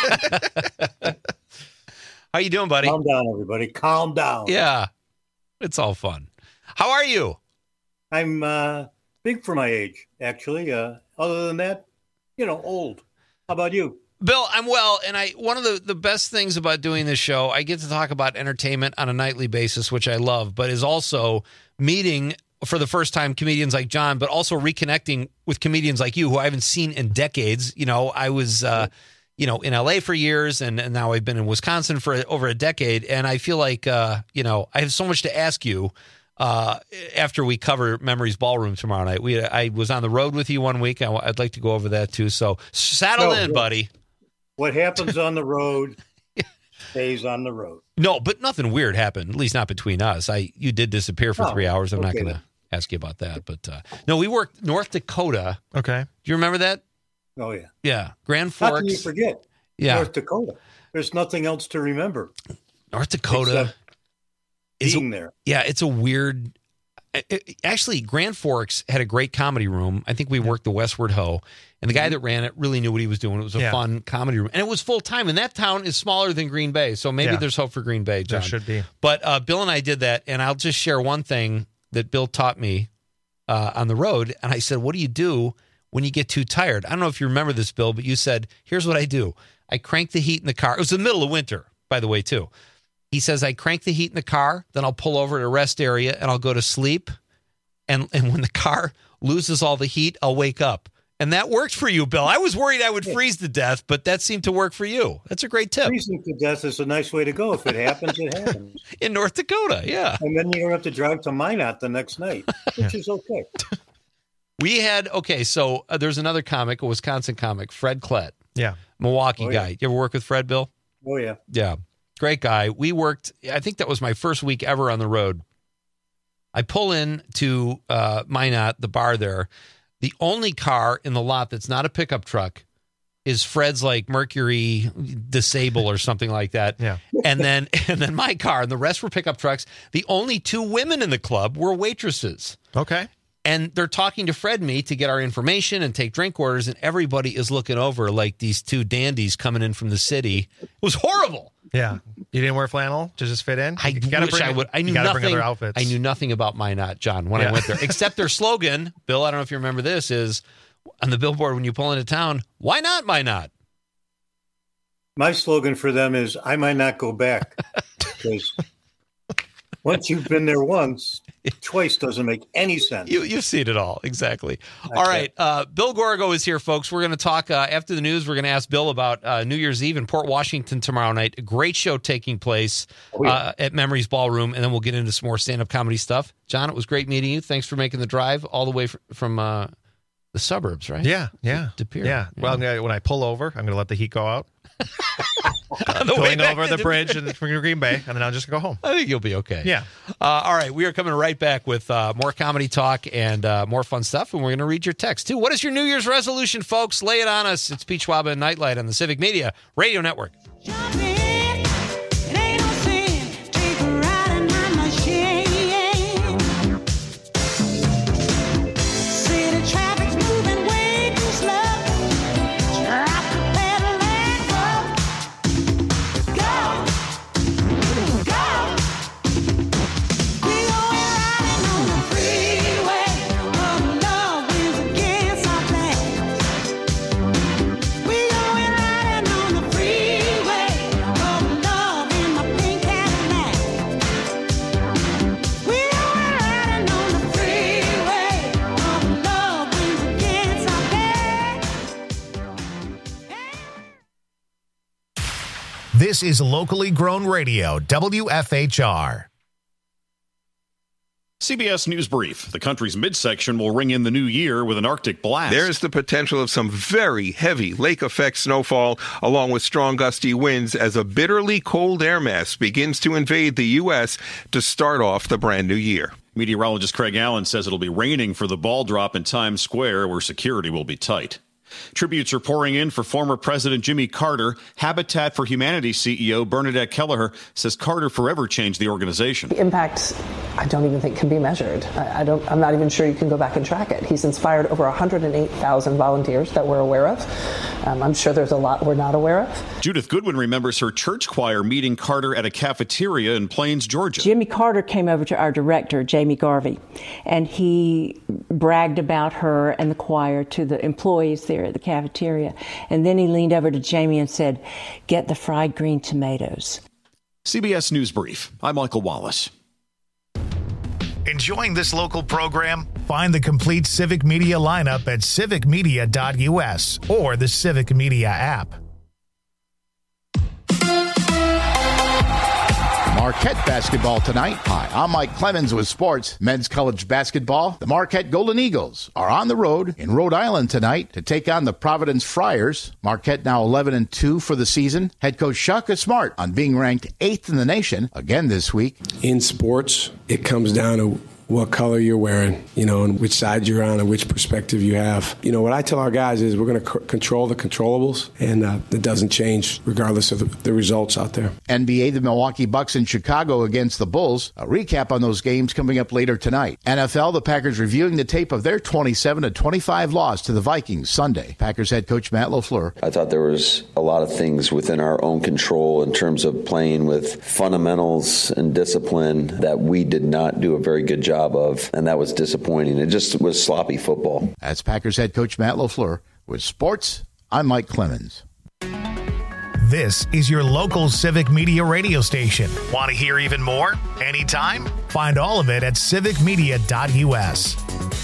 Speaker 6: yet.
Speaker 16: How you doing, buddy?
Speaker 6: Calm down, everybody. Calm down.
Speaker 16: Yeah, it's all fun. How are you?
Speaker 6: I'm uh, big for my age, actually. Uh, other than that, you know, old. How about you?
Speaker 16: Bill, I'm well, and I one of the, the best things about doing this show, I get to talk about entertainment on a nightly basis, which I love, but is also meeting for the first time comedians like John, but also reconnecting with comedians like you who I haven't seen in decades. You know, I was uh, you know, in L A for years, and, and now I've been in Wisconsin for over a decade, and I feel like uh, you know, I have so much to ask you. Uh, after we cover Memories Ballroom tomorrow night, we I was on the road with you one week. I, I'd like to go over that too. So saddle
Speaker 6: No,
Speaker 16: in,
Speaker 6: yeah.
Speaker 16: buddy.
Speaker 6: What happens on the road stays on the road.
Speaker 16: No, but nothing weird happened. At least not between us. I you did disappear for
Speaker 6: Oh,
Speaker 16: three hours. I'm not
Speaker 6: okay
Speaker 16: going to
Speaker 6: then.
Speaker 16: ask you about that. But uh, no, we worked North Dakota.
Speaker 21: Okay.
Speaker 16: Do you remember that?
Speaker 6: Oh, yeah.
Speaker 16: Yeah, Grand
Speaker 6: How can you
Speaker 16: Forks,
Speaker 6: forget?
Speaker 16: Yeah.
Speaker 6: North Dakota. There's nothing else to remember.
Speaker 16: North Dakota.
Speaker 6: Except
Speaker 16: is a-
Speaker 6: being there.
Speaker 16: Yeah, it's a weird. it- it- Actually, Grand Forks had a great comedy room. I think we worked the Westward Ho, and the guy that ran it really knew what he was doing. It was a
Speaker 21: Yeah.
Speaker 16: fun comedy room, and it was full time. And that town is smaller than Green Bay, so maybe
Speaker 21: Yeah.
Speaker 16: there's hope for Green Bay. John.
Speaker 21: There should be.
Speaker 16: But uh, Bill and I did that, and I'll just share one thing that Bill taught me uh, on the road. And I said, "What do you do when you get too tired?" I don't know if you remember this, Bill, but you said, "Here's what I do: I crank the heat in the car." It was the middle of winter, by the way, too. He says, "I crank the heat in the car, then I'll pull over at a rest area and I'll go to sleep. And and when the car loses all the heat, I'll wake up." And that worked for you, Bill. I was worried I would freeze to death, but that seemed to work for you. That's a great tip.
Speaker 6: Freezing to death is a nice way to go. If it happens, it happens.
Speaker 16: In North Dakota, yeah.
Speaker 6: And then you don't have to drive to Minot the next night, which is okay.
Speaker 16: We had, okay, so uh, there's another comic, a Wisconsin comic, Fred Klett,
Speaker 21: Yeah.
Speaker 16: Milwaukee
Speaker 6: Oh, yeah.
Speaker 16: guy. You ever work with Fred, Bill?
Speaker 6: Oh, yeah.
Speaker 16: Yeah. Great guy. We worked, I think that was my first week ever on the road. I pull in to uh, Minot, the bar there. The only car in the lot that's not a pickup truck is Fred's like Mercury Disable or something like that.
Speaker 21: Yeah.
Speaker 16: And then and then my car, and the rest were pickup trucks. The only two women in the club were waitresses.
Speaker 21: Okay.
Speaker 16: And they're talking to Fred and me to get our information and take drink orders, and everybody is looking over like these two dandies coming in from the city. It was horrible.
Speaker 21: Yeah. You didn't wear flannel to just fit in?
Speaker 16: I
Speaker 21: You gotta
Speaker 16: wish
Speaker 21: bring,
Speaker 16: I would. I
Speaker 21: you
Speaker 16: knew
Speaker 21: gotta
Speaker 16: nothing.
Speaker 21: bring other outfits.
Speaker 16: I knew nothing about Minot, John, when
Speaker 21: Yeah.
Speaker 16: I went there, except their slogan, Bill. I don't know if you remember this, is on the billboard when you pull into town. Why not Minot?
Speaker 6: My slogan for them is, I might not go back. Because once you've been there once, twice doesn't make any sense.
Speaker 16: You, you've seen it all. Exactly. All right. Uh, Bill Gorgo is here, folks. We're going to talk uh, after the news. We're going to ask Bill about uh, New Year's Eve in Port Washington tomorrow night. A great show taking place
Speaker 6: Oh, yeah.
Speaker 16: uh, at Memories Ballroom, and then we'll get into some more stand-up comedy stuff. John, it was great meeting you. Thanks for making the drive all the way fr- from uh, the suburbs, right?
Speaker 21: Yeah, yeah.
Speaker 16: De Pere.
Speaker 21: Yeah. Well, I'm gonna, when I pull over, I'm going to let the heat go out.
Speaker 16: On the way
Speaker 21: Going
Speaker 16: back
Speaker 21: over
Speaker 16: to
Speaker 21: the
Speaker 16: De
Speaker 21: bridge and from Green Bay, and then I'll just go home.
Speaker 16: I think you'll be okay.
Speaker 21: Yeah.
Speaker 16: Uh, all right. We are coming right back with uh, more comedy talk and uh, more fun stuff. And we're going to read your text, too. What is your New Year's resolution, folks? Lay it on us. It's Pete Schwab and Nightlight on the Civic Media Radio Network.
Speaker 1: This is locally grown radio, W F H R.
Speaker 3: C B S News Brief. The country's midsection will ring in the new year with an Arctic blast.
Speaker 7: There's the potential of some very heavy lake-effect snowfall, along with strong gusty winds, as a bitterly cold air mass begins to invade the U S to start off the brand new year.
Speaker 3: Meteorologist Craig Allen says it'll be raining for the ball drop in Times Square, where security will be tight. Tributes are pouring in for former President Jimmy Carter. Habitat for Humanity C E O Bernadette Kelleher says Carter forever changed the organization.
Speaker 8: The impact, I don't even think can be measured. I, I don't, I'm not even sure you can go back and track it. He's inspired over one hundred eight thousand volunteers that we're aware of. Um, I'm sure there's a lot we're not aware of.
Speaker 3: Judith Goodwin remembers her church choir meeting Carter at a cafeteria in Plains, Georgia.
Speaker 10: Jimmy Carter came over to our director, Jamie Garvey, and he bragged about her and the choir to the employees there at the cafeteria. And then he leaned over to Jamie and said, "Get the fried green tomatoes."
Speaker 3: C B S News Brief. I'm Michael Wallace.
Speaker 1: Enjoying this local program? Find the complete Civic Media lineup at civic media dot U S or the Civic Media app.
Speaker 13: Marquette basketball tonight. Hi, I'm Mike Clemens with sports. Men's college basketball. The Marquette Golden Eagles are on the road in Rhode Island tonight to take on the Providence Friars. Marquette now eleven and two for the season. Head coach Shaka Smart on being ranked eighth in the nation again this week.
Speaker 14: In sports, it comes down to what color you're wearing, you know, and which side you're on and which perspective you have. You know, what I tell our guys is we're going to c- control the controllables, and uh, it doesn't change regardless of the, the results out there.
Speaker 13: N B A, the Milwaukee Bucks in Chicago against the Bulls. A recap on those games coming up later tonight. N F L, the Packers reviewing the tape of their twenty-seven to twenty-five loss to the Vikings Sunday. Packers head coach Matt LaFleur.
Speaker 15: I thought there was a lot of things within our own control in terms of playing with fundamentals and discipline that we did not do a very good job of, and that was disappointing. It just was sloppy football.
Speaker 13: That's Packers head coach Matt LaFleur. With sports, I'm Mike Clemens.
Speaker 1: This is your local Civic Media radio station. Want to hear even more? Anytime? Find all of it at civic media dot U S.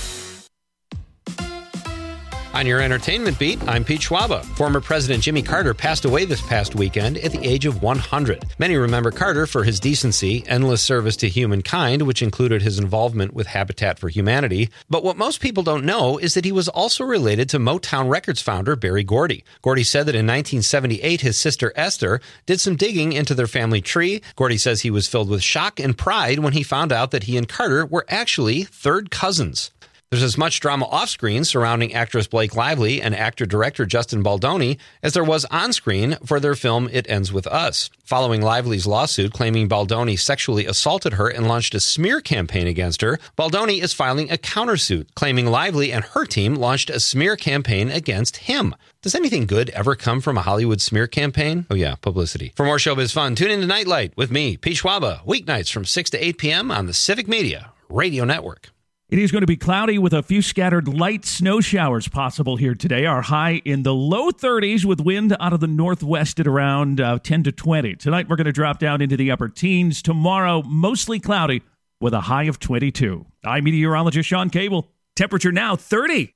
Speaker 16: On your entertainment beat, I'm Pete Schwaba. Former President Jimmy Carter passed away this past weekend at the age of one hundred. Many remember Carter for his decency, endless service to humankind, which included his involvement with Habitat for Humanity. But what most people don't know is that he was also related to Motown Records founder Berry Gordy. Gordy said that in nineteen seventy-eight, his sister Esther did some digging into their family tree. Gordy says he was filled with shock and pride when he found out that he and Carter were actually third cousins. There's as much drama off-screen surrounding actress Blake Lively and actor-director Justin Baldoni as there was on-screen for their film It Ends With Us. Following Lively's lawsuit claiming Baldoni sexually assaulted her and launched a smear campaign against her, Baldoni is filing a countersuit claiming Lively and her team launched a smear campaign against him. Does anything good ever come from a Hollywood smear campaign? Oh yeah, publicity. For more showbiz fun, tune in to Nightlight with me, Pete Schwaba, weeknights from six to eight p.m. on the Civic Media Radio Network.
Speaker 17: It is going to be cloudy with a few scattered light snow showers possible here today. Our high in the low thirties with wind out of the northwest at around uh, ten to twenty. Tonight, we're going to drop down into the upper teens. Tomorrow, mostly cloudy with a high of twenty-two. I'm meteorologist Sean Cable. Temperature now thirty.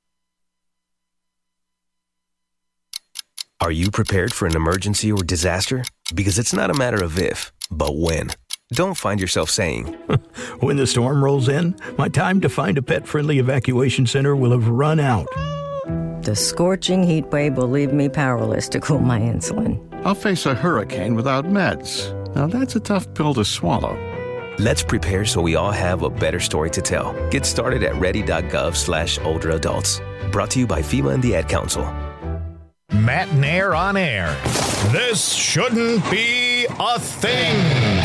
Speaker 24: Are you prepared for an emergency or disaster? Because it's not a matter of if, but when. Don't find yourself saying,
Speaker 25: when the storm rolls in, my time to find a pet-friendly evacuation center will have run out.
Speaker 26: The scorching heat wave will leave me powerless to cool my insulin.
Speaker 27: I'll face a hurricane without meds. Now that's a tough pill to swallow.
Speaker 24: Let's prepare so we all have a better story to tell. Get started at ready.gov slash older adults. Brought to you by FEMA and the Ad Council.
Speaker 1: Matt Nair on air. This shouldn't be a thing.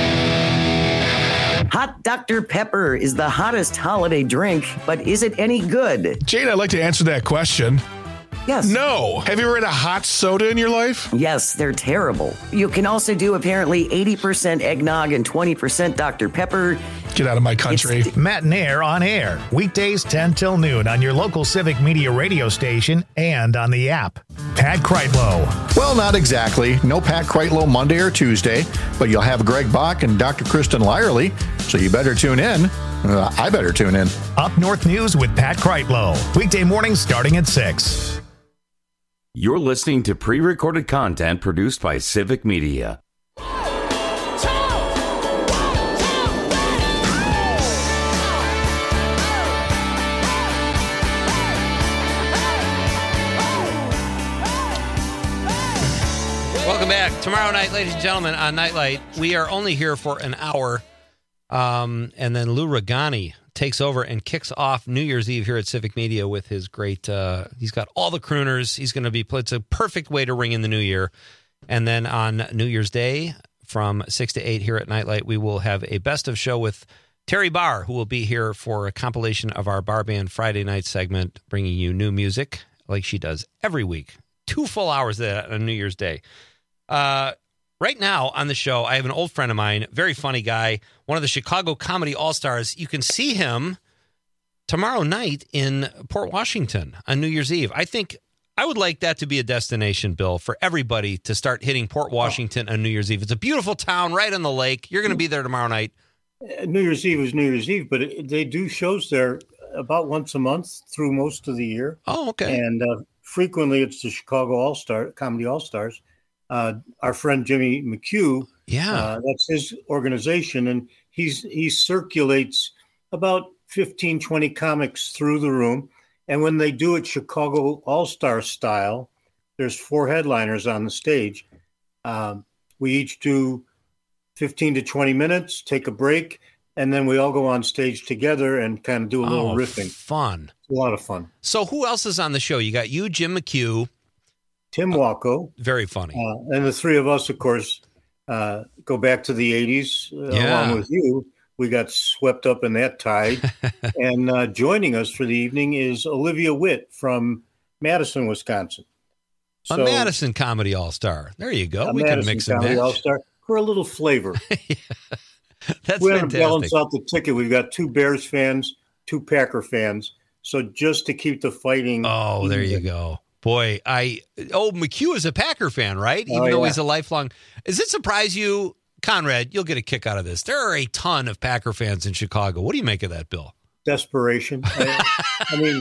Speaker 28: Hot Doctor Pepper is the hottest holiday drink, but is it any good?
Speaker 29: Jade, I'd like to answer that question.
Speaker 28: Yes.
Speaker 29: No. Have you ever had a hot soda in your life?
Speaker 28: Yes, they're terrible. You can also do apparently eighty percent eggnog and twenty percent Doctor Pepper.
Speaker 29: Get out of my country.
Speaker 1: It's Matt Nair on air. Weekdays ten till noon on your local Civic Media radio station and on the app. Pat Kreitlow.
Speaker 30: Well, not exactly. No Pat Kreitlow Monday or Tuesday, but you'll have Greg Bach and Doctor Kristen Lyerly, so you better tune in. Uh, I better tune in.
Speaker 1: Up North News with Pat Kreitlow. Weekday mornings starting at six.
Speaker 2: You're listening to pre-recorded content produced by Civic Media.
Speaker 16: Welcome back. Tomorrow night, ladies and gentlemen, on Nightlight, we are only here for an hour, um, and then Lou Ragani takes over and kicks off New Year's Eve here at Civic Media with his great, uh, he's got all the crooners. He's going to be, it's a perfect way to ring in the new year. And then on New Year's Day from six to eight here at Nightlight, we will have a best of show with Terry Barr, who will be here for a compilation of our Bar Band Friday night segment, bringing you new music like she does every week. Two full hours of that on New Year's Day. Uh, right now on the show, I have an old friend of mine, very funny guy, one of the Chicago Comedy All-Stars. You can see him tomorrow night in Port Washington on New Year's Eve. I think I would like that to be a destination, Bill, for everybody to start hitting Port Washington on New Year's Eve. It's a beautiful town right on the lake. You're going to be there tomorrow night.
Speaker 6: New Year's Eve is New Year's Eve, but it, they do shows there about once a month through most of the year.
Speaker 16: Oh, okay.
Speaker 6: And uh, frequently it's the Chicago All-Star, Comedy All-Stars. Uh, our friend Jimmy McHugh,
Speaker 16: yeah,
Speaker 6: uh, that's his organization, and he's he circulates about fifteen, twenty comics through the room. And when they do it Chicago All-Star style, there's four headliners on the stage. Um, we each do fifteen to twenty minutes, take a break, and then we all go on stage together and kind of do a little
Speaker 16: oh,
Speaker 6: riffing.
Speaker 16: Fun.
Speaker 6: It's a lot of fun.
Speaker 16: So who else is on the show? You got you, Jim McHugh.
Speaker 6: Tim Walko.
Speaker 16: Very funny.
Speaker 6: Uh, and the three of us, of course, uh, go back to the eighties uh,
Speaker 16: Yeah.
Speaker 6: along with you. We got swept up in that tide. And uh, joining us for the evening is Olivia Witt from Madison, Wisconsin.
Speaker 16: A Madison Comedy All-Star. There you go.
Speaker 6: a
Speaker 16: We
Speaker 6: Madison
Speaker 16: can mix and
Speaker 6: Comedy
Speaker 16: match.
Speaker 6: All-Star for a little flavor.
Speaker 16: That's
Speaker 6: we had to
Speaker 16: fantastic.
Speaker 6: balance out the ticket. We've got two Bears fans, two Packer fans. So just to keep the fighting.
Speaker 16: Oh, there you go. Boy, I oh McHugh is a Packer fan, right? Even
Speaker 6: Oh,
Speaker 16: though
Speaker 6: yeah.
Speaker 16: he's a lifelong. Does it surprise you, Conrad? You'll get a kick out of this. There are a ton of Packer fans in Chicago. What do you make of that, Bill?
Speaker 6: Desperation. I, I mean,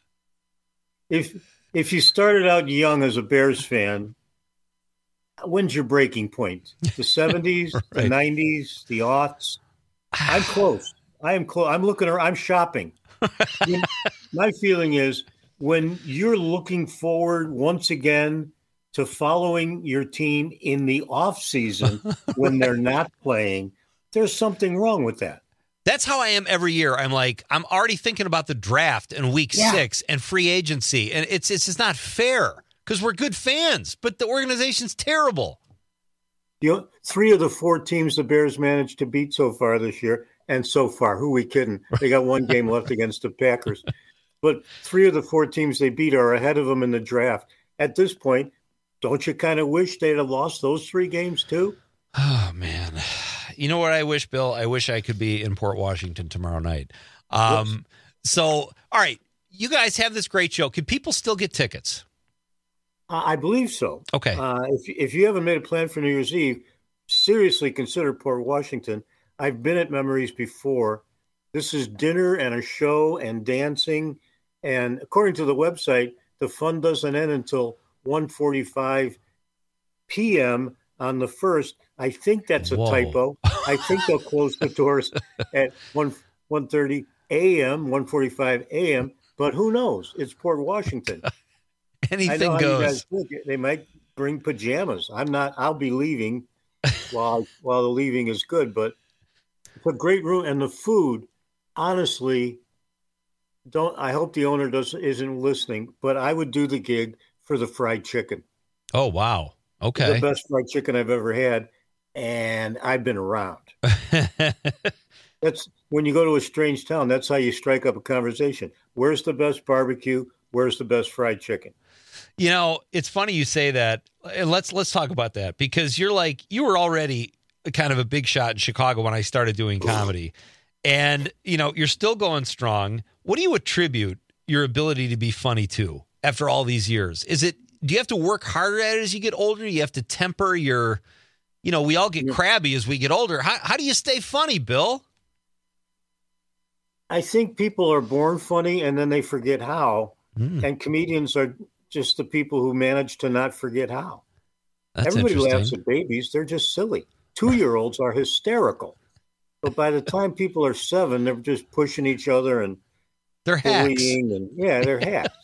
Speaker 6: if if you started out young as a Bears fan, when's your breaking point? The seventies, the
Speaker 16: Right.
Speaker 6: nineties, the aughts. I'm close. I am close. I'm looking around. I'm shopping. You know, my feeling is when you're looking forward once again to following your team in the off season when they're not playing, there's something wrong with that.
Speaker 16: That's how I am every year. I'm like, I'm already thinking about the draft and week
Speaker 6: Yeah.
Speaker 16: six and free agency. And it's it's just not fair because we're good fans, but the organization's terrible.
Speaker 6: You know, three of the four teams the Bears managed to beat so far this year, and so far, who we kidding? They got one game left against the Packers. But three of the four teams they beat are ahead of them in the draft. At this point, don't you kind of wish they'd have lost those three games too?
Speaker 16: Oh, man. You know what I wish, Bill? I wish I could be in Port Washington tomorrow night. Um, so, all right, you guys have this great show. Can people still get tickets?
Speaker 6: I I believe so.
Speaker 16: Okay.
Speaker 6: Uh, if, if you haven't made a plan for New Year's Eve, seriously consider Port Washington. I've been at Memories before. This is dinner and a show and dancing. And according to the website, the fun doesn't end until one forty-five p.m. on the first. I think that's a
Speaker 16: Whoa.
Speaker 6: typo. I think they'll close the doors at one thirty a.m., one forty-five a.m., but who knows? It's Port Washington. I know
Speaker 16: Anything
Speaker 6: how
Speaker 16: goes.
Speaker 6: you guys think. They might bring pajamas. I'm not. I'll be leaving while while the leaving is good. But it's a great room, and the food. Honestly, don't. I hope the owner doesn't isn't listening. But I would do the gig for the fried chicken.
Speaker 16: Oh, wow. Okay.
Speaker 6: The best fried chicken I've ever had, and I've been around. That's when you go to a strange town. That's how you strike up a conversation. Where's the best barbecue? Where's the best fried chicken?
Speaker 16: You know, it's funny you say that. And let's let's talk about that because you're like you were already kind of a big shot in Chicago when I started doing comedy. And, you know, you're still going strong. What do you attribute your ability to be funny to after all these years? Is it do you have to work harder at it as you get older? You have to temper your, you know, we all get crabby as we get older. How how do you stay funny, Bill?
Speaker 6: I think people are born funny and then they forget how.
Speaker 16: Mm.
Speaker 6: And comedians are just the people who manage to not forget how.
Speaker 16: That's
Speaker 6: Everybody laughs
Speaker 16: interesting.
Speaker 6: at babies. They're just silly. Two-year-olds are hysterical. But by the time people are seven, they're just pushing each other and
Speaker 16: they're hacks.
Speaker 6: bullying. And, yeah, they're hacks.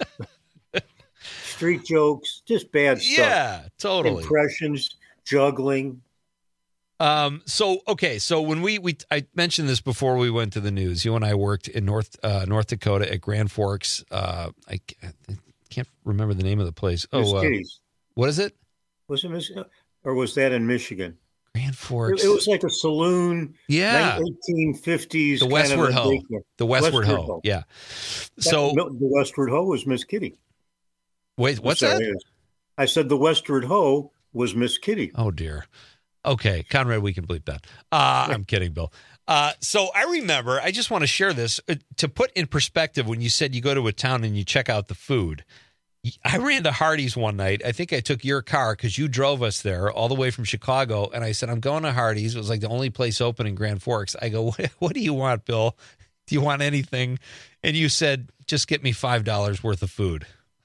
Speaker 6: Street jokes, just bad stuff.
Speaker 16: Yeah, totally.
Speaker 6: Impressions, juggling.
Speaker 16: Um, so, okay. So when we, we, I mentioned this before we went to the news, you and I worked in North, uh, North Dakota at Grand Forks. Uh, I can't remember the name of the place.
Speaker 6: Miss
Speaker 16: Oh, uh,
Speaker 6: Kitty's.
Speaker 16: what is it?
Speaker 6: Was it Miss, or was that in Michigan?
Speaker 16: Grand Forks.
Speaker 6: It, it was like a saloon.
Speaker 16: Yeah.
Speaker 6: eighteen fifties.
Speaker 16: The Westward Ho. The Westward, Ho.
Speaker 6: Ho.
Speaker 16: Yeah.
Speaker 6: That-
Speaker 16: So
Speaker 6: no, the Westward Ho was Miss Kitty.
Speaker 16: wait, what's
Speaker 6: Sorry,
Speaker 16: that?
Speaker 6: I said the Westward Ho was Miss Kitty.
Speaker 16: Oh dear. Okay, Conrad, we can bleep that. Uh, I'm kidding, Bill. Uh, so I remember, I just want to share this uh, to put in perspective when you said you go to a town and you check out the food. I ran to Hardee's one night. I think I took your car because you drove us there all the way from Chicago. And I said, I'm going to Hardee's. It was like the only place open in Grand Forks. I go, what, what do you want, Bill? Do you want anything? And you said, just get me five dollars worth of food.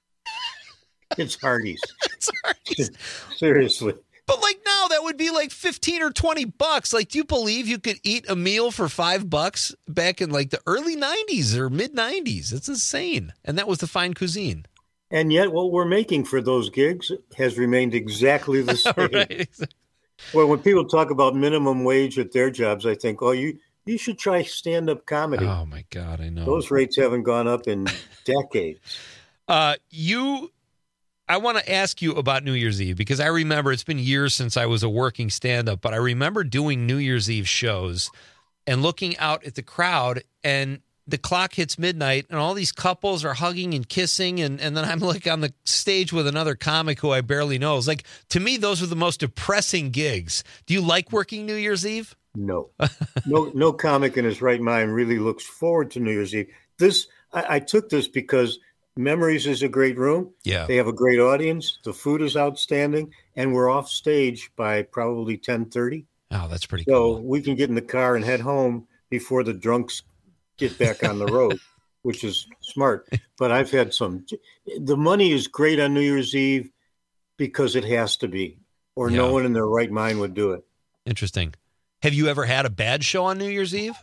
Speaker 6: It's Hardee's.
Speaker 16: It's Hardee's.
Speaker 6: Seriously.
Speaker 16: But like now that would be like fifteen or twenty bucks. Like, do you believe you could eat a meal for five bucks back in like the early nineties or mid nineties? It's insane. And that was the fine cuisine.
Speaker 6: And yet what we're making for those gigs has remained exactly the same.
Speaker 16: Right.
Speaker 6: Well, when people talk about minimum wage at their jobs, I think, oh, you, you should try stand-up comedy.
Speaker 16: Oh my God, I know.
Speaker 6: Those rates haven't gone up in decades.
Speaker 16: Uh, you, I want to ask you about New Year's Eve because I remember it's been years since I was a working stand-up, but I remember doing New Year's Eve shows and looking out at the crowd, and the clock hits midnight and all these couples are hugging and kissing. And, and then I'm like on the stage with another comic who I barely know. It's like, to me, those are the most depressing gigs. Do you like working New Year's Eve?
Speaker 6: No, no, no comic in his right mind really looks forward to New Year's Eve. This, I, I took this because Memories is a great room.
Speaker 16: Yeah.
Speaker 6: They have a great audience. The food is outstanding. And we're off stage by probably ten thirty.
Speaker 16: Oh, that's pretty
Speaker 6: so
Speaker 16: cool.
Speaker 6: we can get in the car and head home before the drunks get back on the road, which is smart. But I've had some, the money is great on New Year's Eve because it has to be, or
Speaker 16: Yeah.
Speaker 6: no one in their right mind would do it.
Speaker 16: Interesting. Have you ever had a bad show on New Year's Eve?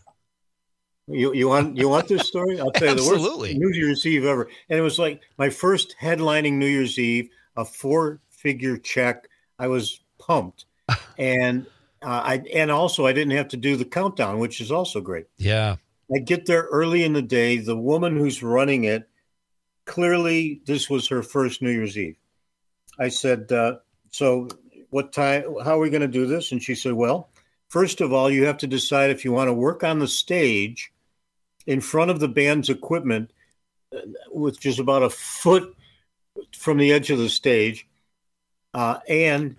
Speaker 6: You you want you want this story? I'll tell you the
Speaker 16: Absolutely.
Speaker 6: worst New Year's Eve ever. And it was like my first headlining New Year's Eve, a four-figure check. I was pumped. And uh, I and also I didn't have to do the countdown, which is also great.
Speaker 16: Yeah.
Speaker 6: I get there early in the day. The woman who's running it, clearly this was her first New Year's Eve. I said, uh, so what time, how are we going to do this? And she said, well, first of all, you have to decide if you want to work on the stage in front of the band's equipment, uh, which is about a foot from the edge of the stage, uh, and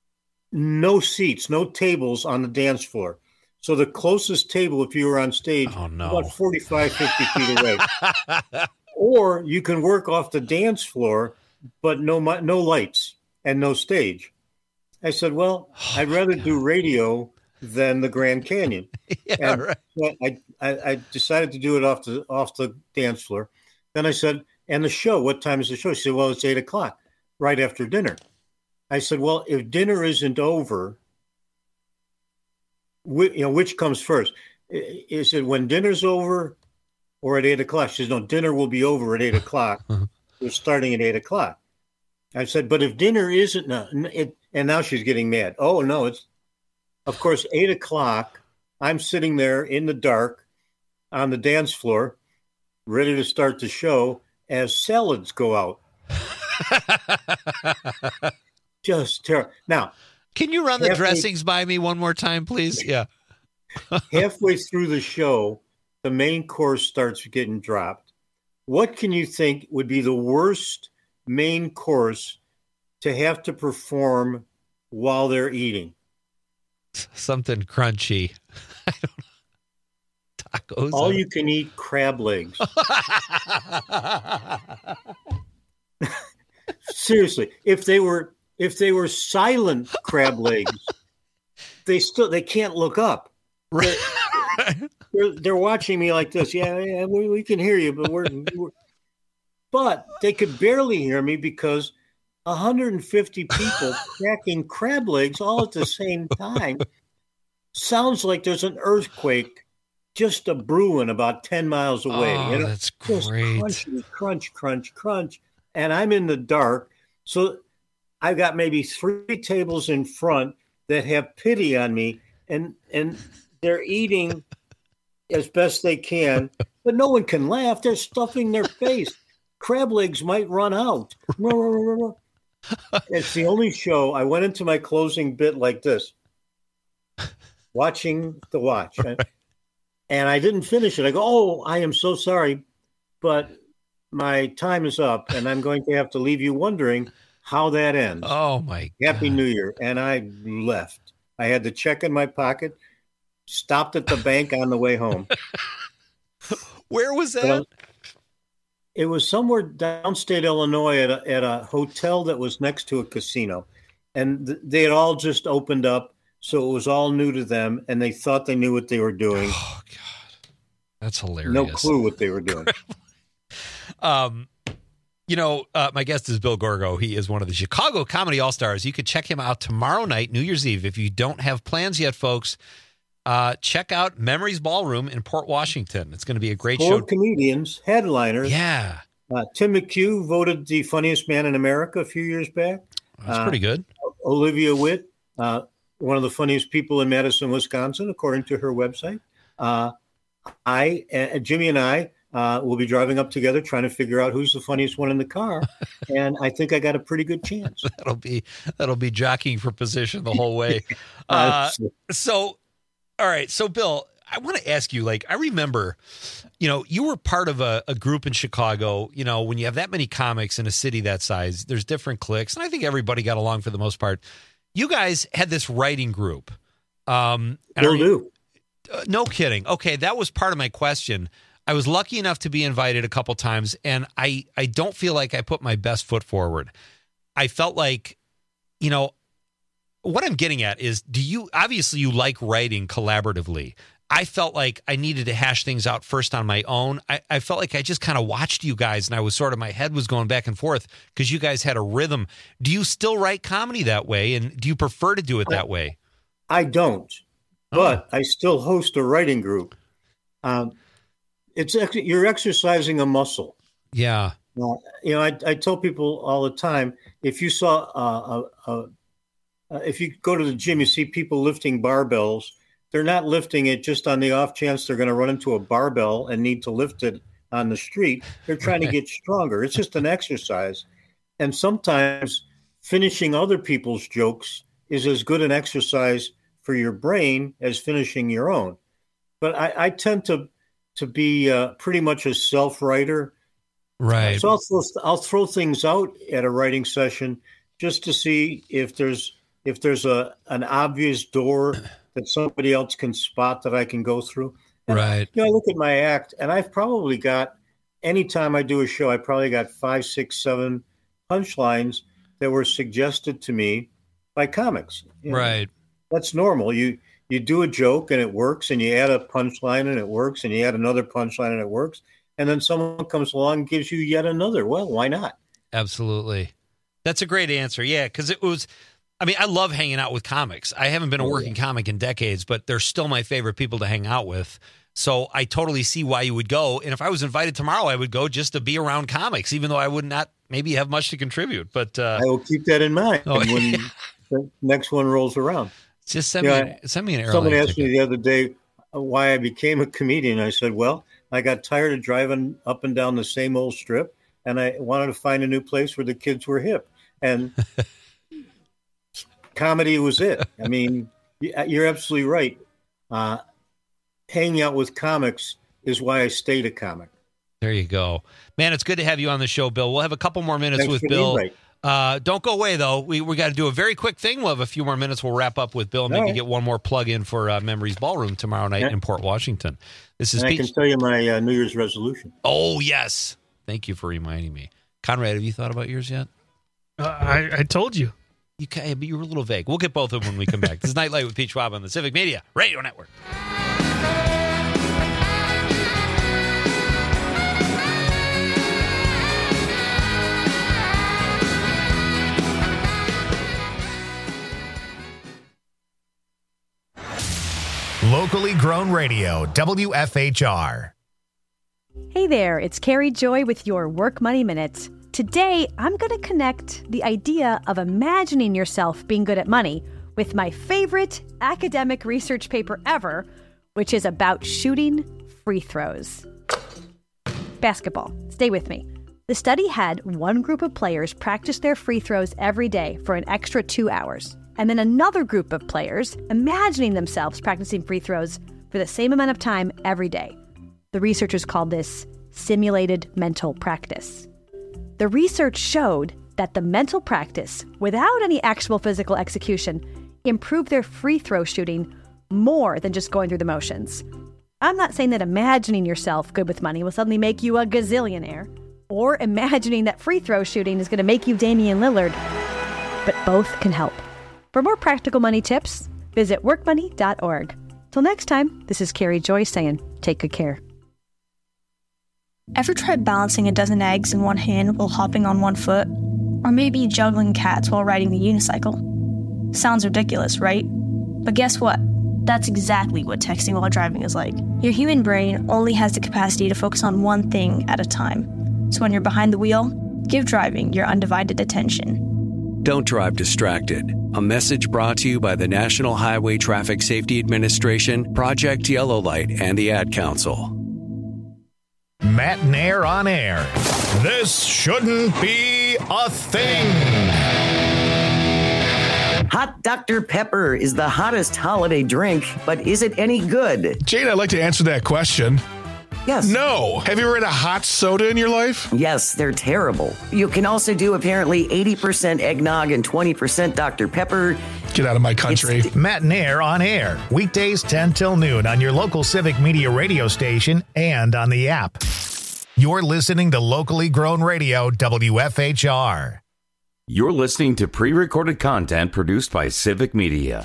Speaker 6: no seats, no tables on the dance floor. So the closest table, if you were on stage,
Speaker 16: Oh, no.
Speaker 6: about forty-five, fifty feet away. Or you can work off the dance floor, but no mi- no lights and no stage. I said, well, I'd rather do radio than the Grand Canyon.
Speaker 16: Yeah,
Speaker 6: and
Speaker 16: right.
Speaker 6: so I, I, I decided to do it off the off the dance floor. Then I said, and the show, what time is the show? She said, well, it's eight o'clock, right after dinner. I said, well, if dinner isn't over, wh- you know, which comes first? I- Is it when dinner's over or at eight o'clock? She says, no, dinner will be over at eight o'clock. We're starting at eight o'clock. I said, but if dinner isn't, no, it, and now she's getting mad. Oh, no, it's, of course, eight o'clock. I'm sitting there in the dark on the dance floor, ready to start the show as salads go out. Just terrible. Now,
Speaker 16: Can you run the
Speaker 6: halfway-
Speaker 16: dressings by me one more time, please? Yeah.
Speaker 6: halfway through the show, the main course starts getting dropped. What can you think would be the worst main course to have to perform while they're eating?
Speaker 16: Something crunchy. I don't know. Tacos.
Speaker 6: All you can eat crab legs. Seriously, if they were if they were silent crab legs, they still they can't look up. They're, they're, they're watching me like this. Yeah, yeah, we, we can hear you, but we're, we're. but they could barely hear me because one hundred fifty people cracking crab legs all at the same time sounds like there's an earthquake just a brewing about ten miles away.
Speaker 16: Oh,
Speaker 6: you know?
Speaker 16: that's
Speaker 6: Just
Speaker 16: great.
Speaker 6: Crunchy, crunch, crunch, crunch. And I'm in the dark. So I've got maybe three tables in front that have pity on me, and and they're eating as best they can, but no one can laugh. They're stuffing their face. Crab legs might run out. It's the only show. I went into my closing bit like this, watching the watch. Right? And I didn't finish it. I go, oh, I am so sorry, but my time is up, and I'm going to have to leave you wondering how that ends.
Speaker 16: Oh, my
Speaker 6: Happy
Speaker 16: God.
Speaker 6: New Year. And I left. I had the check in my pocket, stopped at the bank on the way home.
Speaker 16: Where was that?
Speaker 6: Well, it was somewhere downstate Illinois at a, at a hotel that was next to a casino. And th- they had all just opened up, so it was all new to them, and they thought they knew what they were doing.
Speaker 16: Oh, God. That's hilarious.
Speaker 6: No clue what they were doing.
Speaker 16: Um, you know, uh, my guest is Bill Gorgo. He is one of the Chicago Comedy All-Stars. You could check him out tomorrow night, New Year's Eve. If you don't have plans yet, folks, uh, check out Memories Ballroom in Port Washington. It's going to be a great
Speaker 6: Four
Speaker 16: show.
Speaker 6: comedians, headliners.
Speaker 16: Yeah.
Speaker 6: Uh, Tim McHugh voted the funniest man in America a few years back.
Speaker 16: That's pretty good.
Speaker 6: Uh, Olivia Witt, uh, one of the funniest people in Madison, Wisconsin, according to her website. Uh, I, uh, Jimmy and I, Uh, we'll be driving up together trying to figure out who's the funniest one in the car. And I think I got a pretty good chance.
Speaker 16: that'll be that'll be jockeying for position the whole way. Uh, so, all right. So, Bill, I want to ask you, like, I remember, you know, you were part of a, a group in Chicago. You know, when you have that many comics in a city that size, there's different cliques. And I think everybody got along for the most part. You guys had this writing group. Um, and
Speaker 6: Will do.
Speaker 16: Uh, no kidding. Okay, that was part of my question. I was lucky enough to be invited a couple times, and I, I don't feel like I put my best foot forward. I felt like, you know, what I'm getting at is, do you, obviously you like writing collaboratively. I felt like I needed to hash things out first on my own. I, I felt like I just kind of watched you guys, and I was sort of, my head was going back and forth because you guys had a rhythm. Do you still write comedy that way, and do you prefer to do it that way?
Speaker 6: I don't, but oh. I still host a writing group. Um, It's you're exercising a muscle.
Speaker 16: Yeah.
Speaker 6: Uh, you know, I, I tell people all the time, if you saw, uh, a, a, uh, if you go to the gym, you see people lifting barbells. They're not lifting it just on the off chance they're going to run into a barbell and need to lift it on the street. They're trying right. to get stronger. It's just an exercise. And sometimes finishing other people's jokes is as good an exercise for your brain as finishing your own. But I, I tend to, to be uh, pretty much a self-writer.
Speaker 16: Right.
Speaker 6: So I'll throw, I'll throw things out at a writing session just to see if there's if there's a an obvious door that somebody else can spot that I can go through. And
Speaker 16: right.
Speaker 6: You know, I look at my act, and I've probably got, anytime I do a show, I probably got five, six, seven punchlines that were suggested to me by comics. You know,
Speaker 16: right.
Speaker 6: That's normal. You You do a joke and it works, and you add a punchline and it works, and you add another punchline and it works, and then someone comes along and gives you yet another. Well, why not?
Speaker 16: Absolutely. That's a great answer. Yeah, because it was, I mean, I love hanging out with comics. I haven't been a working comic in decades, but they're still my favorite people to hang out with. So I totally see why you would go. And if I was invited tomorrow, I would go just to be around comics, even though I would not maybe have much to contribute. But uh,
Speaker 6: I will keep that in mind
Speaker 16: oh,
Speaker 6: when
Speaker 16: yeah.
Speaker 6: the next one rolls around.
Speaker 16: Just send,
Speaker 6: yeah,
Speaker 16: me, send me an airline
Speaker 6: Someone asked
Speaker 16: ticket.
Speaker 6: me the other day why I became a comedian. I said, well, I got tired of driving up and down the same old strip, and I wanted to find a new place where the kids were hip. And comedy was it. I mean, you're absolutely right. Uh, hanging out with comics is why I stayed a comic.
Speaker 16: There you go. Man, it's good to have you on the show, Bill. We'll have a couple more minutes
Speaker 6: Thanks
Speaker 16: with
Speaker 6: for the
Speaker 16: Bill.
Speaker 6: invite.
Speaker 16: Uh, don't go away, though. We we got to do a very quick thing. We'll have a few more minutes. We'll wrap up with Bill and maybe
Speaker 6: right.
Speaker 16: get one more plug in for uh, Memories Ballroom tomorrow night
Speaker 6: yeah.
Speaker 16: in Port Washington. This is
Speaker 6: and
Speaker 16: Pete.
Speaker 6: I can tell you my uh, New Year's resolution.
Speaker 16: Oh, yes. Thank you for reminding me. Conrad, have you thought about yours yet?
Speaker 4: Uh, I, I told you.
Speaker 16: You can, but you were a little vague. We'll get both of them when we come back. This is Nightlight with Pete Schwab on the Civic Media Radio Network.
Speaker 1: locally grown radio, W F H R.
Speaker 5: Hey there, it's Carrie Joy with your Work Money Minute. Today, I'm going to connect the idea of imagining yourself being good at money with my favorite academic research paper ever, which is about shooting free throws. Basketball. Stay with me. The study had one group of players practice their free throws every day for an extra two hours, and then another group of players imagining themselves practicing free throws for the same amount of time every day. The researchers called this simulated mental practice. The research showed that the mental practice, without any actual physical execution, improved their free throw shooting more than just going through the motions. I'm not saying that imagining yourself good with money will suddenly make you a gazillionaire, or imagining that free throw shooting is going to make you Damian Lillard, but both can help. For more practical money tips, visit work money dot org. Till next time, this is Carrie Joy saying, take good care.
Speaker 9: Ever tried balancing a dozen eggs in one hand while hopping on one foot? Or maybe juggling cats while riding the unicycle? Sounds ridiculous, right? But guess what? That's exactly what texting while driving is like. Your human brain only has the capacity to focus on one thing at a time. So when you're behind the wheel, give driving your undivided attention.
Speaker 11: Don't drive distracted. A message brought to you by the National Highway Traffic Safety Administration, Project Yellow Light, and the Ad Council.
Speaker 1: Matt Nair on air. This shouldn't be a thing.
Speaker 28: Hot Doctor Pepper is the hottest holiday drink, but is it any good?
Speaker 29: Jade, I'd like to answer that question.
Speaker 28: Yes.
Speaker 29: No. Have you ever had a hot soda in your life?
Speaker 28: Yes, they're terrible. You can also do apparently eighty percent eggnog and twenty percent Doctor Pepper.
Speaker 29: Get out of my country.
Speaker 1: It's Matt Nair on air. Weekdays ten till noon on your local Civic Media radio station and on the app. You're listening to locally grown radio, W F H R.
Speaker 2: You're listening to pre-recorded content produced by Civic Media.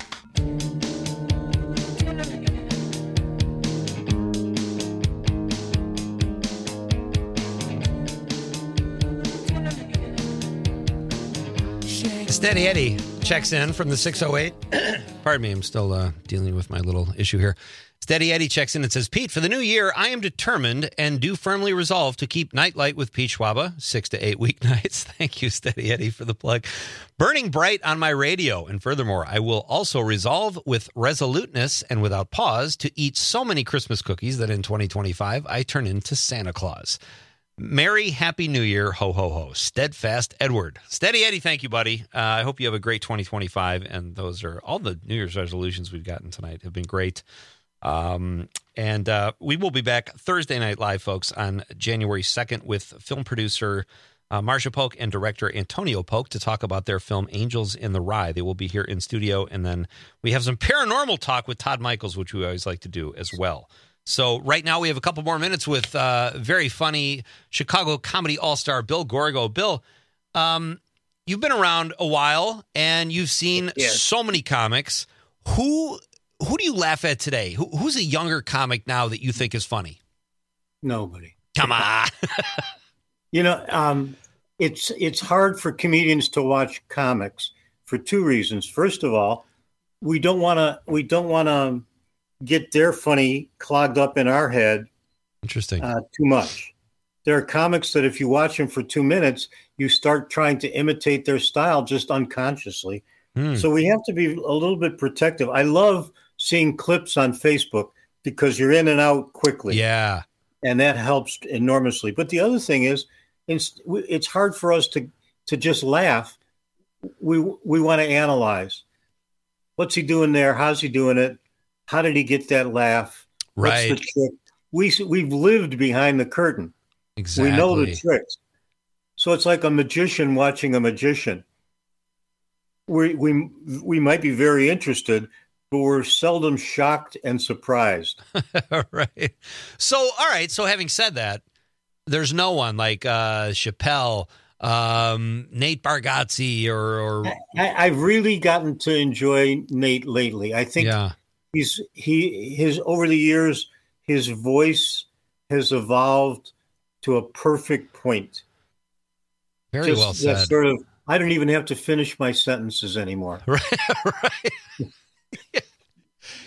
Speaker 16: Steady Eddie checks in from the six oh eight. Pardon me, I'm still uh, dealing with my little issue here. Steady Eddie checks in and says, Pete, for the new year, I am determined and do firmly resolve to keep Nightlight with Pete Schwaba, six to eight weeknights. Thank you, Steady Eddie, for the plug. Burning bright on my radio. And furthermore, I will also resolve with resoluteness and without pause to eat so many Christmas cookies that in twenty twenty-five, I turn into Santa Claus. Merry Happy New Year, ho, ho, ho. Steadfast Edward. Steady Eddie, thank you, buddy. Uh, I hope you have a great twenty twenty-five. And those are all the New Year's resolutions we've gotten tonight have been great. Um, and uh, we will be back Thursday Night Live, folks, on January second with film producer uh, Marcia Polk and director Antonio Polk to talk about their film Angels in the Rye. They will be here in studio. And then we have some paranormal talk with Todd Michaels, which we always like to do as well. So right now we have a couple more minutes with uh, very funny Chicago comedy all-star Bill Gorgo. Bill, um, you've been around a while and you've seen yes. so many comics. Who who do you laugh at today? Who, who's a younger comic now that you think is funny?
Speaker 6: Nobody.
Speaker 16: Come on.
Speaker 6: You know, um, it's it's hard for comedians to watch comics for two reasons. First of all, we don't want to we don't want to get their funny clogged up in our head.
Speaker 16: Interesting.
Speaker 6: Uh, too much. There are comics that if you watch them for two minutes, you start trying to imitate their style just unconsciously. Mm. So we have to be a little bit protective. I love seeing clips on Facebook because you're in and out quickly.
Speaker 16: Yeah.
Speaker 6: And that helps enormously. But the other thing is, it's, it's hard for us to, to just laugh. We, we want to analyze. What's he doing there? How's he doing it? How did he get that laugh?
Speaker 16: Right.
Speaker 6: What's the trick? We, we've lived behind the curtain.
Speaker 16: Exactly.
Speaker 6: We know the tricks. So it's like a magician watching a magician. We, we, we might be very interested, but we're seldom shocked and surprised.
Speaker 16: Right. So, all right. So having said that, there's no one like uh, Chappelle, um, Nate Bargatze, or, or...
Speaker 6: I, I've really gotten to enjoy Nate lately. I think
Speaker 16: yeah.
Speaker 6: he's he his over the years, his voice has evolved to a perfect point.
Speaker 16: Very
Speaker 6: Just
Speaker 16: well said.
Speaker 6: Sort of, I don't even have to finish my sentences anymore.
Speaker 16: Right. Right.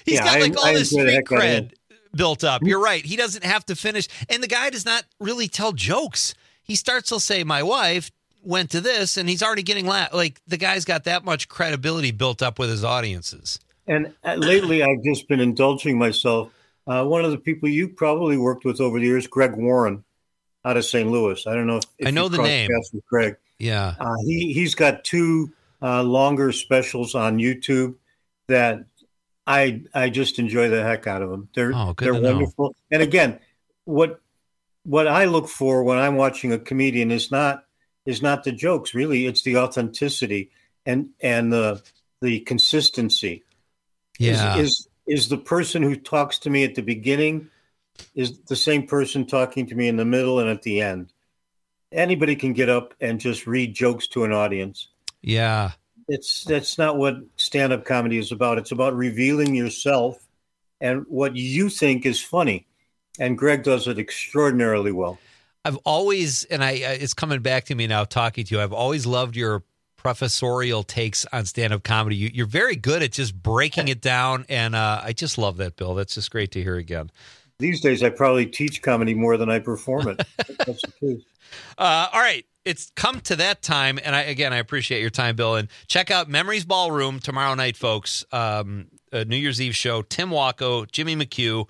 Speaker 16: He's
Speaker 6: yeah,
Speaker 16: got like
Speaker 6: I,
Speaker 16: all
Speaker 6: I
Speaker 16: this
Speaker 6: enjoy the
Speaker 16: street
Speaker 6: heck out of
Speaker 16: cred built up. You're right. He doesn't have to finish. And the guy does not really tell jokes. He starts to say, my wife went to this, and he's already getting la- like the guy's got that much credibility built up with his audiences.
Speaker 6: And uh, lately, I've just been indulging myself. Uh, one of the people you probably worked with over the years, Greg Warren, out of Saint Louis. I don't know if, if
Speaker 16: I know
Speaker 6: you
Speaker 16: the
Speaker 6: crossed
Speaker 16: name.
Speaker 6: paths with Greg.
Speaker 16: Yeah,
Speaker 6: uh, he he's got two uh, longer specials on YouTube that I I just enjoy the heck out of them. They're
Speaker 16: oh, good
Speaker 6: they're
Speaker 16: to know.
Speaker 6: wonderful. And again, what what I look for when I'm watching a comedian is not is not the jokes. Really, it's the authenticity and and the the consistency.
Speaker 16: Yeah.
Speaker 6: Is, is is the person who talks to me at the beginning is the same person talking to me in the middle and at the end. Anybody can get up and just read jokes to an audience.
Speaker 16: Yeah.
Speaker 6: It's that's not what stand-up comedy is about. It's about revealing yourself and what you think is funny. And Greg does it extraordinarily well.
Speaker 16: I've always, and I, it's coming back to me now talking to you, I've always loved your professorial takes on stand-up comedy. You, you're very good at just breaking it down, and uh, I just love that, Bill. That's just great to hear again.
Speaker 6: These days, I probably teach comedy more than I perform it. That's the truth.
Speaker 16: Uh, all right. It's come to that time, and I again, I appreciate your time, Bill. And check out Memories Ballroom tomorrow night, folks. Um, a New Year's Eve show. Tim Wacko, Jimmy McHugh,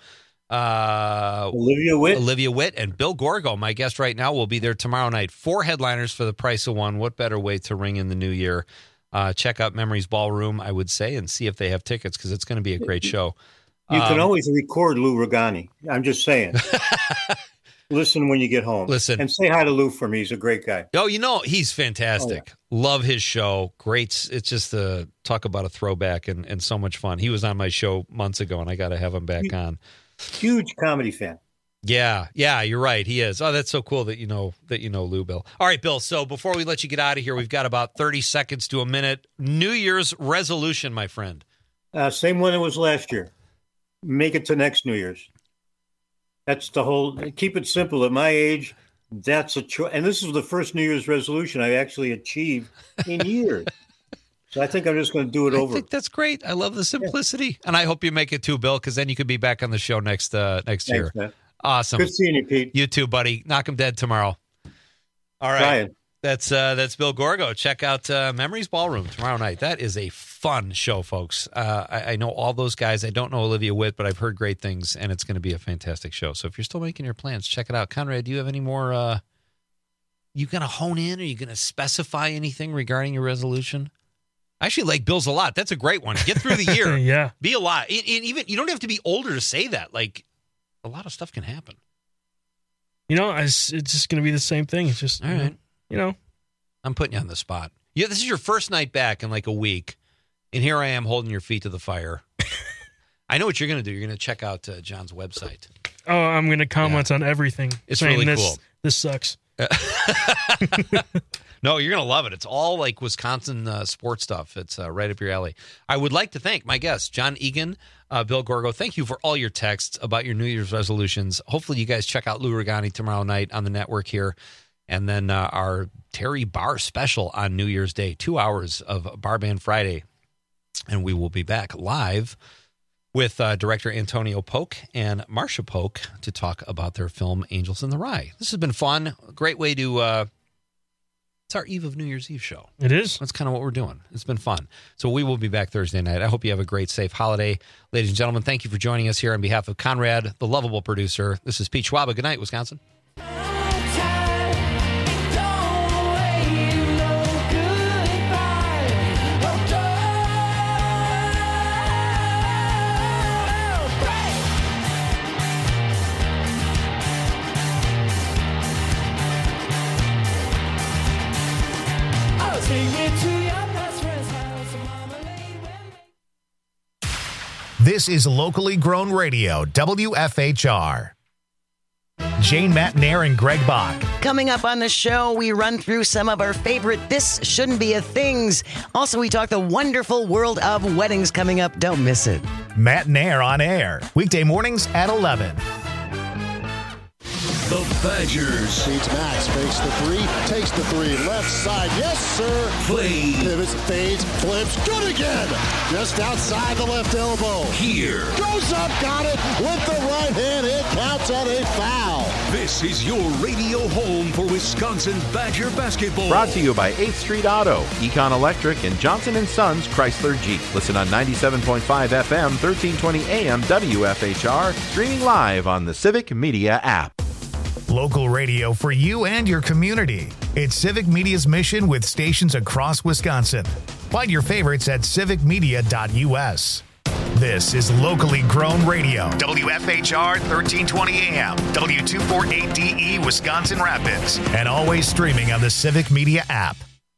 Speaker 16: uh,
Speaker 6: Olivia Witt.
Speaker 16: Olivia Witt, and Bill Gorgo, my guest right now, will be there tomorrow night. Four headliners for the price of one. What better way to ring in the new year? Uh, check out Memories Ballroom, I would say, and see if they have tickets, because it's going to be a great show.
Speaker 6: You can
Speaker 16: um,
Speaker 6: always record Lou Ragani. I'm just saying. Listen when you get home.
Speaker 16: Listen.
Speaker 6: And say hi to Lou for me. He's a great guy.
Speaker 16: Oh, you know, he's fantastic. Oh, yeah. Love his show. Great. It's just a talk about a throwback and, and so much fun. He was on my show months ago, and I got to have him back
Speaker 6: huge,
Speaker 16: on.
Speaker 6: Huge comedy fan.
Speaker 16: Yeah. Yeah, you're right. He is. Oh, that's so cool that you know that you know Lou, Bill. All right, Bill. So before we let you get out of here, we've got about thirty seconds to a minute. New Year's resolution, my friend.
Speaker 6: Uh, same one it was last year. Make it to next New Year's. That's the whole, keep it simple. At my age, that's a choice. And this is the first New Year's resolution I actually achieved in years. So I think I'm just going to do it over.
Speaker 16: I think that's great. I love the simplicity. Yeah. And I hope you make it too, Bill, because then you could be back on the show next uh, next
Speaker 6: Thanks,
Speaker 16: year.
Speaker 6: Man.
Speaker 16: Awesome.
Speaker 6: Good seeing you, Pete.
Speaker 16: You too, buddy. Knock him dead tomorrow. All right.
Speaker 6: Brian.
Speaker 16: That's uh, that's Bill Gorgo. Check out uh, Memories Ballroom tomorrow night. That is a fun show, folks. Uh, I, I know all those guys. I don't know Olivia Witt, but I've heard great things, and it's going to be a fantastic show. So if you're still making your plans, check it out. Conrad, do you have any more? Uh, you going to hone in? Are you going to specify anything regarding your resolution? I actually like Bill's a lot. That's a great one. Get through the year.
Speaker 4: Yeah.
Speaker 16: Be a lot. And even you don't have to be older to say that. Like, a lot of stuff can happen.
Speaker 4: You know, it's, it's just going to be the same thing. It's just,
Speaker 16: all
Speaker 4: you
Speaker 16: right.
Speaker 4: know, you know.
Speaker 16: I'm putting you on the spot. Yeah, this is your first night back in like a week, and here I am holding your feet to the fire. I know what you're going to do. You're going to check out uh, John's website.
Speaker 4: Oh, I'm going to comment yeah. on everything.
Speaker 16: It's
Speaker 4: saying
Speaker 16: really
Speaker 4: this,
Speaker 16: cool.
Speaker 4: This sucks.
Speaker 16: No, you're going to love it. It's all like Wisconsin uh, sports stuff. It's uh, right up your alley. I would like to thank my guests, John Egan, uh, Bill Gorgo. Thank you for all your texts about your New Year's resolutions. Hopefully you guys check out Lou Ragani tomorrow night on the network here. And then uh, our Terry Bar special on New Year's Day, two hours of Bar Band Friday. And we will be back live with uh, director Antonio Polk and Marsha Polk to talk about their film Angels in the Rye. This has been fun. A great way to, uh, it's our Eve of New Year's Eve show.
Speaker 4: It is.
Speaker 16: That's kind of what we're doing. It's been fun. So we will be back Thursday night. I hope you have a great, safe holiday. Ladies and gentlemen, thank you for joining us here on behalf of Conrad, the lovable producer. This is Pete Schwaba. Good night, Wisconsin.
Speaker 1: This is locally grown radio, W F H R. Jane Matnair and Greg Bach.
Speaker 28: Coming up on the show, we run through some of our favorite This Shouldn't Be a Things. Also, we talk the wonderful world of weddings coming up. Don't miss it.
Speaker 1: Matnair on air, weekday mornings at eleven.
Speaker 7: The Badgers.
Speaker 8: Beats Max, fakes the three, takes the three, left side, yes sir.
Speaker 7: Play.
Speaker 8: Pivots, fades, flips, good again. Just outside the left elbow.
Speaker 7: Here.
Speaker 8: Goes up, got it with the right hand, it counts on a foul.
Speaker 7: This is your radio home for Wisconsin Badger basketball.
Speaker 10: Brought to you by eighth Street Auto, Econ Electric, and Johnson and Sons Chrysler Jeep. Listen on ninety-seven point five F M, thirteen twenty A M W F H R, streaming live on the Civic Media app.
Speaker 1: Local radio for you and your community. It's Civic Media's mission with stations across Wisconsin. Find your favorites at civic media dot U S. This is locally grown radio. W F H R thirteen twenty A M, W two forty-eight D E Wisconsin Rapids, and always streaming on the Civic Media app.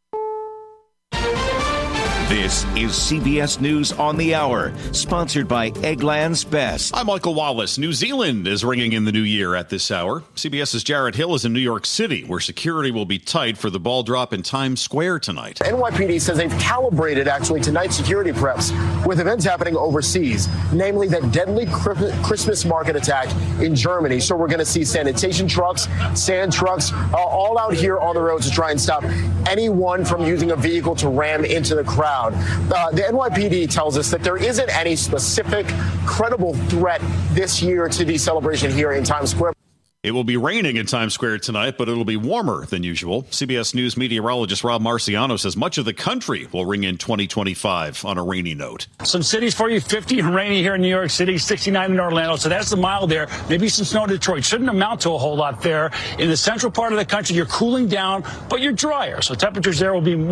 Speaker 7: This is C B S News on the Hour, sponsored by Eggland's Best.
Speaker 3: I'm Michael Wallace. New Zealand is ringing in the new year at this hour. CBS's Jared Hill is in New York City, where security will be tight for the ball drop in Times Square tonight.
Speaker 12: N Y P D says they've calibrated, actually, tonight's security preps with events happening overseas, namely that deadly Christmas market attack in Germany. So we're going to see sanitation trucks, sand trucks, uh, all out here on the roads to try and stop anyone from using a vehicle to ram into the crowd. Uh, the N Y P D tells us that there isn't any specific credible threat this year to the celebration here in Times Square.
Speaker 3: It will be raining in Times Square tonight, but it'll be warmer than usual. C B S News meteorologist Rob Marciano says much of the country will ring in twenty twenty-five on a rainy note.
Speaker 18: Some cities for you, fifty and rainy here in New York City, sixty-nine in Orlando. So that's the mild there. Maybe some snow in Detroit. Shouldn't amount to a whole lot there. In the central part of the country, you're cooling down, but you're drier. So temperatures there will be more.